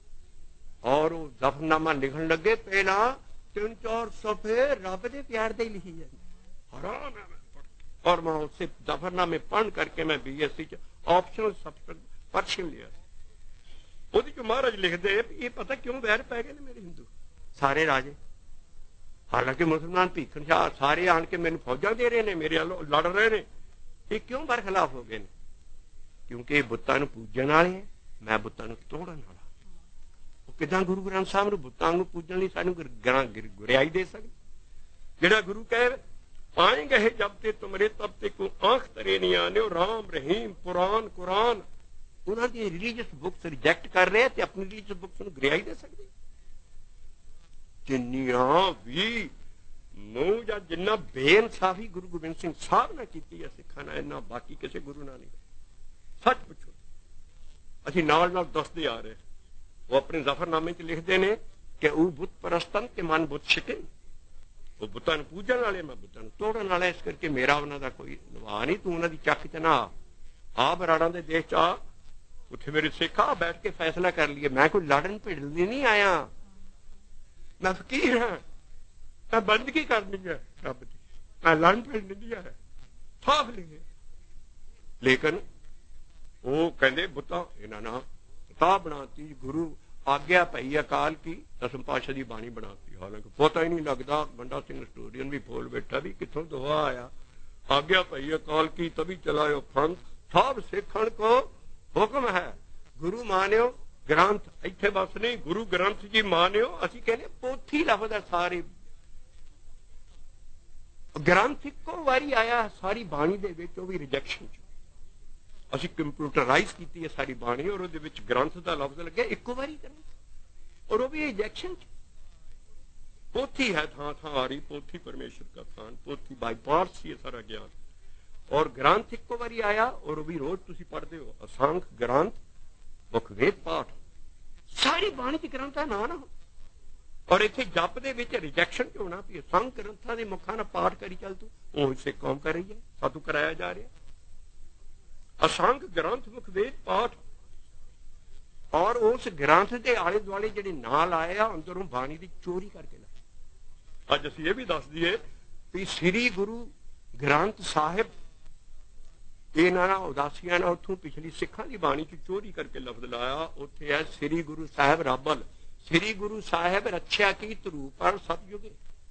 [SPEAKER 1] ਔਰ ਉਹ ਜ਼ਫਰਨਾਮਾ ਲਿਖਣ ਲੱਗੇ ਪਹਿਲਾਂ 3-4 ਸਫ਼ੇ ਰੱਬ ਦੇ ਪਿਆਰ ਦੇ ਲਿਖੀ ਜਾਂਦੇ। ਹੈਰਾਨ ਹੈ ਮੈਂ। ਔਰ ਮੈਂ ਉਸੇ ਜ਼ਫਰਨਾਮੇ ਪੜ੍ਹ ਕਰਕੇ ਮੈਂ BSc ਚ ਆਪਸ਼ਨਲ ਸਬਜੈਕਟ ਪਰਸ਼ੀਅਨ ਲਿਆ। ਉਹਦੇ ਚ ਮਹਾਰਾਜ ਲਿਖਦੇ ਇਹ ਪਤਾ ਕਿਉਂ ਵੈਰ ਪੈ ਗਏ ਨੇ ਮੇਰੇ ਹਿੰਦੂ ਸਾਰੇ ਰਾਜੇ? ਹਾਲਾਂਕਿ ਮੁਸਲਮਾਨ ਭੀਖਣ ਸ਼ਾਹ ਸਾਰੇ ਆਣ ਕੇ ਮੈਨੂੰ ਫੌਜਾਂ ਦੇ ਰਹੇ ਨੇ, ਮੇਰੇ ਵੱਲੋਂ ਲੜ ਰਹੇ ਨੇ। ਇਹ ਕਿਉਂ ਬਰਖਲਾਫ ਹੋ ਗਏ ਨੇ? ਕਿਉਂਕਿ ਇਹ ਬੁੱਤਾਂ ਨੂੰ ਪੂਜਣ ਵਾਲੇ ਹੈ, ਮੈਂ ਬੁੱਤਾਂ ਨੂੰ ਤੋੜਨ ਵਾਲਾ। ਉਹ ਕਿੱਦਾਂ ਗੁਰੂ ਗ੍ਰੰਥ ਸਾਹਿਬ ਨੂੰ ਬੁੱਤਾਂ ਨੂੰ ਪੂਜਣ ਲਈ ਸਾਨੂੰ ਗੁਰਿਆਈ ਦੇ ਸਕਦੇ? ਜਿਹੜਾ ਗੁਰੂ ਕਹੇ ਆਏਂਗੇ ਹੈ ਜਬ ਤੇ ਤੁਮਰੇ ਤਬ ਤੇ ਕੋ ਆਂਖ ਤਰੇ ਨਹੀਂ ਆਨੇ, ਰਾਮ ਰਹੀਮ ਕੁਰਾਨ ਕੁਰਾਨ ਉਹਨਾਂ ਦੀ ਰਿਲੀਜੀਅਸ ਬੁੱਕਸ ਰਿਜੈਕਟ ਕਰ ਰਹੇ ਤੇ ਆਪਣੀ ਰਿਲੀਜੀਅਸ ਬੁੱਕਸ ਨੂੰ ਗੁਰਿਆਈ ਦੇ ਸਕਦੇ? ਜਿੰਨੀਆਂ ਵੀ ਮੂੰਹ ਜਾਂ ਜਿੰਨਾ ਬੇਇਨਸਾਫੀ ਗੁਰੂ ਗੋਬਿੰਦ ਸਿੰਘ ਸਾਹਿਬ ਨੇ ਕੀਤੀ ਹੈ ਸਿੱਖਾਂ ਨਾਲ, ਇੰਨਾ ਬਾਕੀ ਕਿਸੇ ਗੁਰੂ ਨਾਲ ਨਹੀਂ। ਸੱਚ ਪੁੱਛੋ, ਅਸੀਂ ਨਾਲ ਨਾਲ ਦੱਸਦੇ ਆ ਰਹੇ। ਉਹ ਆਪਣੇ ਜ਼ਫਰਨਾਮੇ ਚ ਲਿਖਦੇ ਨੇ ਕਿ ਉਹ ਬੁੱਤ ਪਰਸਤਨ ਤੇ ਮਨ ਬੁੱਤ ਸ਼ਿਕਨ। ਉਹ ਬੁੱਤਾਂ ਨੂੰ ਪੂਜਣ ਵਾਲੇ, ਮੈਂ ਬੁੱਤਾਂ ਨੂੰ ਤੋੜਨ ਵਾਲਾ। ਇਸ ਕਰਕੇ ਮੇਰਾ ਉਹਨਾਂ ਦਾ ਕੋਈ ਨਿਭਾ ਨਹੀਂ। ਤੂੰ ਉਹਨਾਂ ਦੀ ਚੱਕ ਚ ਨਾ ਆ, ਬਰਾੜਾਂ ਦੇ ਦੇਸ਼ ਚ ਆ, ਉੱਥੇ ਮੇਰੇ ਸਿੱਖ ਆ, ਬੈਠ ਕੇ ਫੈਸਲਾ ਕਰ ਲਈਏ। ਮੈਂ ਕੋਈ ਲੜਨ ਭਿੜਨ ਲਈ ਨਹੀਂ ਆਇਆ, ਮੈਂ ਫਕੀਰ ਹਾਂ, ਮੈਂ ਬੰਦਗੀ ਕਰਨੀ ਹੈ ਰੱਬ ਦੀ, ਮੈਂ ਲੜਨ ਭਿੜਨ ਨਹੀਂ ਆਇਆ। ਸਾਫ਼ ਲਿਖੇ। ਲੇਕਿਨ ਉਹ ਕਹਿੰਦੇ ਬੁੱਤਾਂ ਇਹਨਾਂ ਨਾਲ ਕਿਤਾਬ ਬਣਾਤੀ, ਗੁਰੂ ਆਗਿਆ ਪਈ ਅਕਾਲ ਕੀ, ਦਸਮ ਪਾਤਸ਼ਾਹ ਦੀ ਬਾਣੀ ਬਣਾਤੀ। ਹਾਲਾਂਕਿ ਪਤਾ ਹੀ ਨਹੀਂ ਲੱਗਦਾ, ਬੰਦਾ ਸਿੰਘ ਹਿਸਟੋਰੀਅਨ ਵੀ ਬੋਲ ਬੈਠਾ ਵੀ ਕਿੱਥੋਂ ਦੋਹਾ ਆਇਆ। ਆਗਿਆ ਪਈ ਅਕਾਲ ਕੀ ਤभी ਚਲਾਇਓ ਫੰਦ, ਸਭ ਸਿੱਖਣ ਕੋ ਹੁਕਮ ਹੈ। ਗੁਰੂ ਮਾਨਿਓ ਗ੍ਰੰਥ, ਇੱਥੇ ਬਸ ਨਹੀਂ, ਗੁਰੂ ਗ੍ਰੰਥ ਜੀ ਮਾਨਿਓ। ਅਸੀਂ ਕਹਿੰਦੇ ਪੋਥੀ ਲਫ਼ਜ਼ ਹੈ ਸਾਰੇ ਗ੍ਰੰਥ ਇੱਕੋ ਵਾਰੀ ਆਇਆ ਸਾਰੀ ਬਾਣੀ ਦੇ ਵਿੱਚ, ਉਹ ਵੀ ਰਿਜੈਕਸ਼ਨ ਚ। ਅਸੀਂ ਕੰਪਿਊਟਰਾਈਜ਼ ਕੀਤੀ ਹੈ ਸਾਰੀ ਬਾਣੀ, ਔਰ ਉਹਦੇ ਵਿੱਚ ਗ੍ਰੰਥ ਦਾ ਲਫ਼ਜ਼ ਲੱਗਿਆ ਇੱਕੋ ਵਾਰੀ ਕਰਨ, ਔਰ ਉਹ ਵੀ ਰਿਜੈਕਸ਼ਨ ਚ। ਪੋਥੀ ਹੈ ਥਾਂ ਥਾਂ ਆ ਰਹੀ, ਪੋਥੀ ਪਰਮੇਸ਼ਰ का स्थान, ਪੋਥੀ ਬਾਈ ਪਾਰਟਸ ਹੀ ਸਾਰਾ ਗਿਆਨ। ਔਰ ਗ੍ਰੰਥ ਇੱਕੋ ਵਾਰੀ ਆਇਆ, ਔਰ ਉਹ ਵੀ ਰੋਜ਼ ਤੁਸੀਂ ਪੜ੍ਹਦੇ ਹੋ। ਅਸੰਖ ਗ੍ਰੰਥ ਮੁਖ ਵੇਦ ਪਾਠ, ਸਾਰੀ ਬਾਣੀ ਚ ਗ੍ਰੰਥ ਦਾ ਨਾਂ ਨਾ। ਔਰ ਇੱਥੇ ਜਪ ਦੇ ਵਿੱਚ ਰਿਜੈਕਸ਼ਨ ਚ ਹੋਣਾ ਵੀ ਅਸੰਖ ਗ੍ਰੰਥਾਂ ਦੇ ਮੁਖਾਂ ਨਾਲ ਪਾਠ ਕਰੀ ਚੱਲ ਤੂੰ। ਉਹ ਸਿੱਖ ਕੌਮ ਕਰ ਰਹੀ ਹੈ, ਸਾਧੂ ਕਰਾਇਆ ਜਾ ਰਿਹਾ। ਅਸੰਖ ਗ੍ਰੰਥ ਮੁਖ ਵੇਦ ਪਾਠ, ਔਰ ਉਸ ਗ੍ਰੰਥ ਦੇ ਆਲੇ ਦੁਆਲੇ ਜਿਹੜੇ ਨਾਂ ਲਾਏ ਆ ਅੰਦਰੋਂ ਬਾਣੀ ਦੀ ਚੋਰੀ ਕਰਕੇ ਲਾਏ। ਅੱਜ ਅਸੀਂ ਇਹ ਵੀ ਦੱਸ ਦਈਏ ਵੀ ਸ੍ਰੀ ਗੁਰੂ ਗ੍ਰੰਥ ਸਾਹਿਬ ਇਹਨਾਂ ਨਾਲ ਉਦਾਸੀਆਂ ਨਾਲ ਉੱਥੋਂ ਪਿਛਲੀ ਸਿੱਖਾਂ ਦੀ ਬਾਣੀ ਚ ਚੋਰੀ ਕਰਕੇ ਲਫ਼ਜ਼ ਲਾਇਆ। ਉੱਥੇ ਹੈ ਸ੍ਰੀ ਗੁਰੂ ਸਾਹਿਬ ਰਾਬਲ, ਸ੍ਰੀ ਗੁਰੂ ਸਾਹਿਬ ਰੱਖਿਆ ਕੀ ਧਰੂ ਪਰ ਸਤਯੁਗੇ।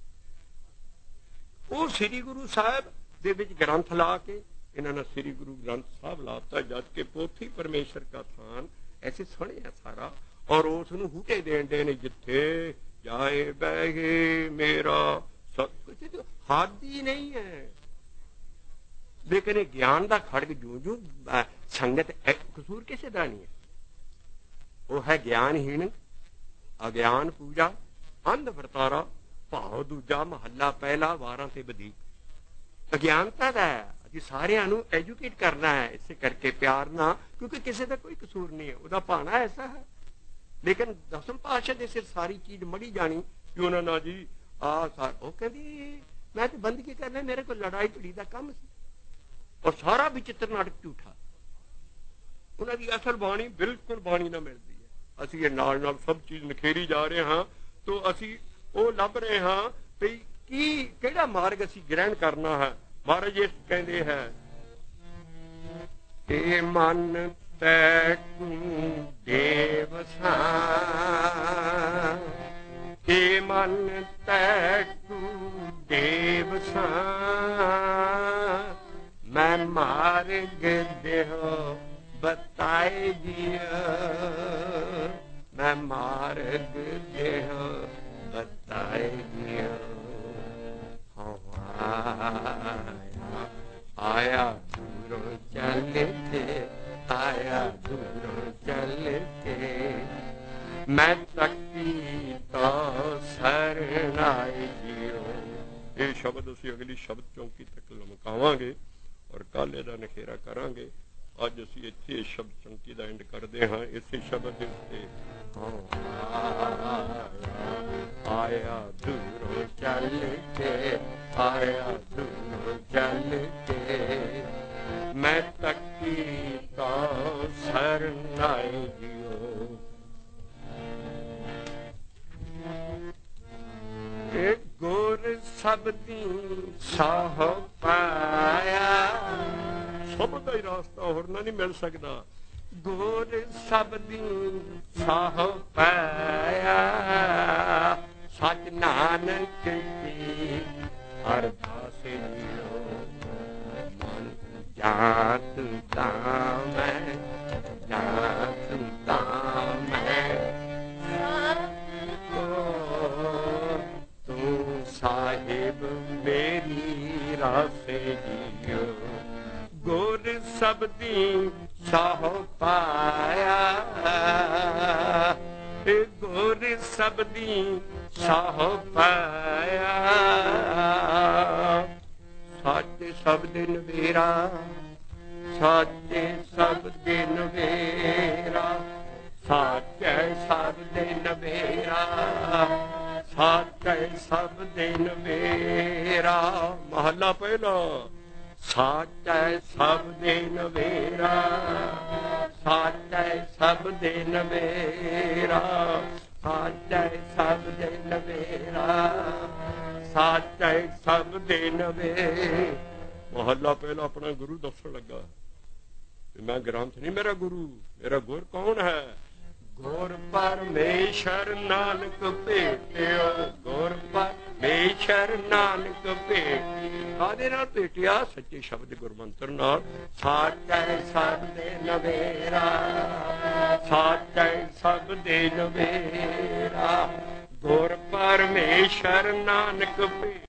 [SPEAKER 1] ਉਹ ਸ੍ਰੀ ਗੁਰੂ ਸਾਹਿਬ ਦੇ ਵਿੱਚ ਗ੍ਰੰਥ ਲਾ ਕੇ ਇਹਨਾਂ ਨੇ ਸ੍ਰੀ ਗੁਰੂ ਗ੍ਰੰਥ ਸਾਹਿਬ ਲਾਤਾ, ਜਦ ਕਿ ਪੋਥੀ ਪਰਮੇਸ਼ਰ का स्थान ਐਸੇ ਸੁਣਿਆ ਸਾਰਾ। ਔਰ ਉਸ ਨੂੰ ਹੂਟੇ ਦੇਣ ਦੇ ਨੇ, ਜਿੱਥੇ ਜਾਏ ਬਹਿ ਮੇਰਾ ਸਭ ਕੁਝ। ਹੱਦ ਹੀ ਨਹੀਂ ਹੈ। ਲੇਕਿਨ ਇਹ ਗਿਆਨ ਦਾ ਖੜਗ ਜੂ ਜੂ ਸੰਗਤ, ਕਸੂਰ ਕਿਸੇ ਦਾ ਨਹੀਂ ਹੈ। ਉਹ ਹੈ ਗਿਆਨਹੀਣ, ਅਗਿਆਨ ਪੂਜਾ, ਅੰਧ ਵਰਤਾਰਾ, ਭਾਵ ਦੂਜਾ, ਮਹੱਲਾ ਪਹਿਲਾ, ਵਾਰਾਂ ਤੇ ਵਧੀਕ। ਅਗਿਆਨਤਾ ਦਾ ਹੈ। ਅਸੀਂ ਸਾਰਿਆਂ ਨੂੰ ਐਜੂਕੇਟ ਕਰਨਾ ਹੈ, ਇਸੇ ਕਰਕੇ ਪਿਆਰ ਨਾਲ, ਕਿਉਂਕਿ ਕਿਸੇ ਦਾ ਕੋਈ ਕਸੂਰ ਨਹੀਂ ਹੈ, ਉਹਦਾ ਭਾਣਾ ਐਸਾ ਹੈ। ਲੇਕਿਨ ਦਸਮ ਪਾਤਸ਼ਾਹ ਦੇ ਸਿਰ ਸਾਰੀ ਚੀਜ਼ ਮੜੀ ਜਾਣੀ ਕਿ ਉਹਨਾਂ ਨਾਲ ਜੀ ਉਹ ਕਹਿੰਦੀ ਮੈਂ ਤੇ ਬੰਦਗੀ ਕਰਨਾ, ਮੇਰੇ ਕੋਲ ਲੜਾਈ ਝੜੀ ਦਾ ਕੰਮ ਸੀ। ਔਰ ਸਾਰਾ ਵਿਚਿੱਤਰ ਨਾਟਕ ਝੂਠਾ। ਉਹਨਾਂ ਦੀ ਅਸਲ ਬਾਣੀ ਬਿਲਕੁਲ ਬਾਣੀ ਨਾ ਮਿਲਦੀ ਹੈ। ਅਸੀਂ ਇਹ ਨਾਲ ਨਾਲ ਸਭ ਚੀਜ਼ ਨਖੇਰੀ ਜਾ ਰਹੇ ਹਾਂ, ਤਾਂ ਅਸੀਂ ਉਹ ਲੱਭ ਰਹੇ ਹਾਂ ਵੀ ਕੀ ਕਿਹੜਾ ਮਾਰਗ ਅਸੀਂ ਗ੍ਰਹਿਣ ਕਰਨਾ ਹੈ। ਮਹਾਰਾਜ ਇਹ ਕਹਿੰਦੇ ਹੈ, ਇਹ ਮਨ ਤੈ ਦੇਵ ਸਾਂ, ਇਹ ਮਨ ਤੈ ਦੇਵ ਸਾਂ, ਮੈਂ ਮਾਰਗ ਦੇਹੁ ਬਤਾਏ ਦਿਆ, ਮੈਂ ਮਾਰਗ ਦੇਹੁ ਬਤਾਏ ਦਿਆ। ਆਇਆ ਦੂਰੋਂ ਚੱਲ ਕੇ, ਆਇਆ ਦੂਰੋਂ ਚੱਲ ਕੇ, ਮੈਂ ਤੱਕੀ ਤਾਂ ਸਰਨਾਈ ਜਿਉ। ਇਹ ਸ਼ਬਦ ਅਸੀਂ ਅਗਲੀ ਸ਼ਬਦ ਚੌਂਕੀ ਤੱਕ ਲਮਕਾਵਾਂਗੇ ਔਰ ਕੱਲ ਇਹਦਾ ਨਖੇਰਾ ਕਰਾਂਗੇ। ਅੱਜ ਅਸੀਂ ਇੱਥੇ ਸ਼ਬਦ ਚੌਂਕੀ ਦਾ ਐਂਡ ਕਰਦੇ ਹਾਂ ਇਸੇ ਸ਼ਬਦ ਦੇ ਉੱਤੇ। ਆਇਆ ਦੂਰੋਂ ਚੱਲ ਕੇ, ਆਇਆ ਦੂਰੋਂ ਚੱਲ ਕੇ, ਮੈਂ ਤੱਕੀ ਤਾਂ ਸਰਨਾਈ ਜਿਉ। ਗੁਰ ਸਬਦੀ ਸਾਹ ਪਾਇਆ, ਸਭ ਦਾ ਹੀ ਰਾਸਤਾ ਹੋਰ ਨਾ ਨਹੀਂ ਮਿਲ ਸਕਦਾ। ਗੁਰ ਸਬਦੀ ਸਾਹ ਪਾਇਆ, ਸਚ ਨਾਨਕ ਕੀਤੀ ਅਰਦਾਸ ਜੀਓ ਮਨ ਜਾਤ ਤਾਂ ਮੈਂ ਜਾਤ ਤਾਂ ਮੈਂ ਤੂੰ ਸਾਹਿਬ ਮੇਰੀ ਰਾਸੇ ਜੀਓ ਗੁਰ ਸਬਦੀ ਸਾਹ ਪਾਇਆ ਗੁਰ ਸਬਦੀ ਸਾਹ ਪਾਇਆ ਸਾਚੇ ਸਬਦੇ ਨਵੇਰਾ ਸਾਚੇ ਸਬਦੇ ਨਵੇਰਾ ਸਾਚੇ ਸਬਦੇ ਨਵੇਰਾ ਸਾਚੇ ਸਬਦੇ ਨਵੇਰਾ ਮਹਲਾ ਪਹਿਲਾ ਸਾਚੇ ਸਬਦੇ ਨਵੇਰਾ ਸਾਚੇ ਸਬਦੇ ਨਵੇਰਾ ਸਾਚੇ ਸਬਦੇ ਨਵੇਰਾ ਸਾਚੇ ਸਬਦੇ ਨਵੇ ਮਹੱਲਾ ਪਹਿਲਾ ਆਪਣਾ ਗੁਰੂ ਦੱਸਣ ਲੱਗਾ ਮੈਂ ਗ੍ਰੰਥ ਨਹੀਂ ਮੇਰਾ ਗੁਰੂ ਮੇਰਾ ਗੁਰ ਕੌਣ ਹੈ ਗੁਰ ਪਰਮੇਸ਼ਰ ਨਾਨਕ ਭੇਟਿਓ ਗੁਰ ਪਰਮੇਸ਼ਰ ਨਾਨਕ ਭੇਟਿਓ ਕਾਹਦੇ ਨਾਲ ਭੇਟਿਆ ਸੱਚੇ ਸ਼ਬਦ ਗੁਰਮੰਤਰ ਨਾਲ ਸਾਚੇ ਸਬਦੇ ਨਵੇਰਾ ਸਾਚੇ ਸਬਦੇ ਨਵੇਰਾ ਗੁਰ ਪਰਮੇਸ਼ਰ ਨਾਨਕ ਭੇਟਿਓ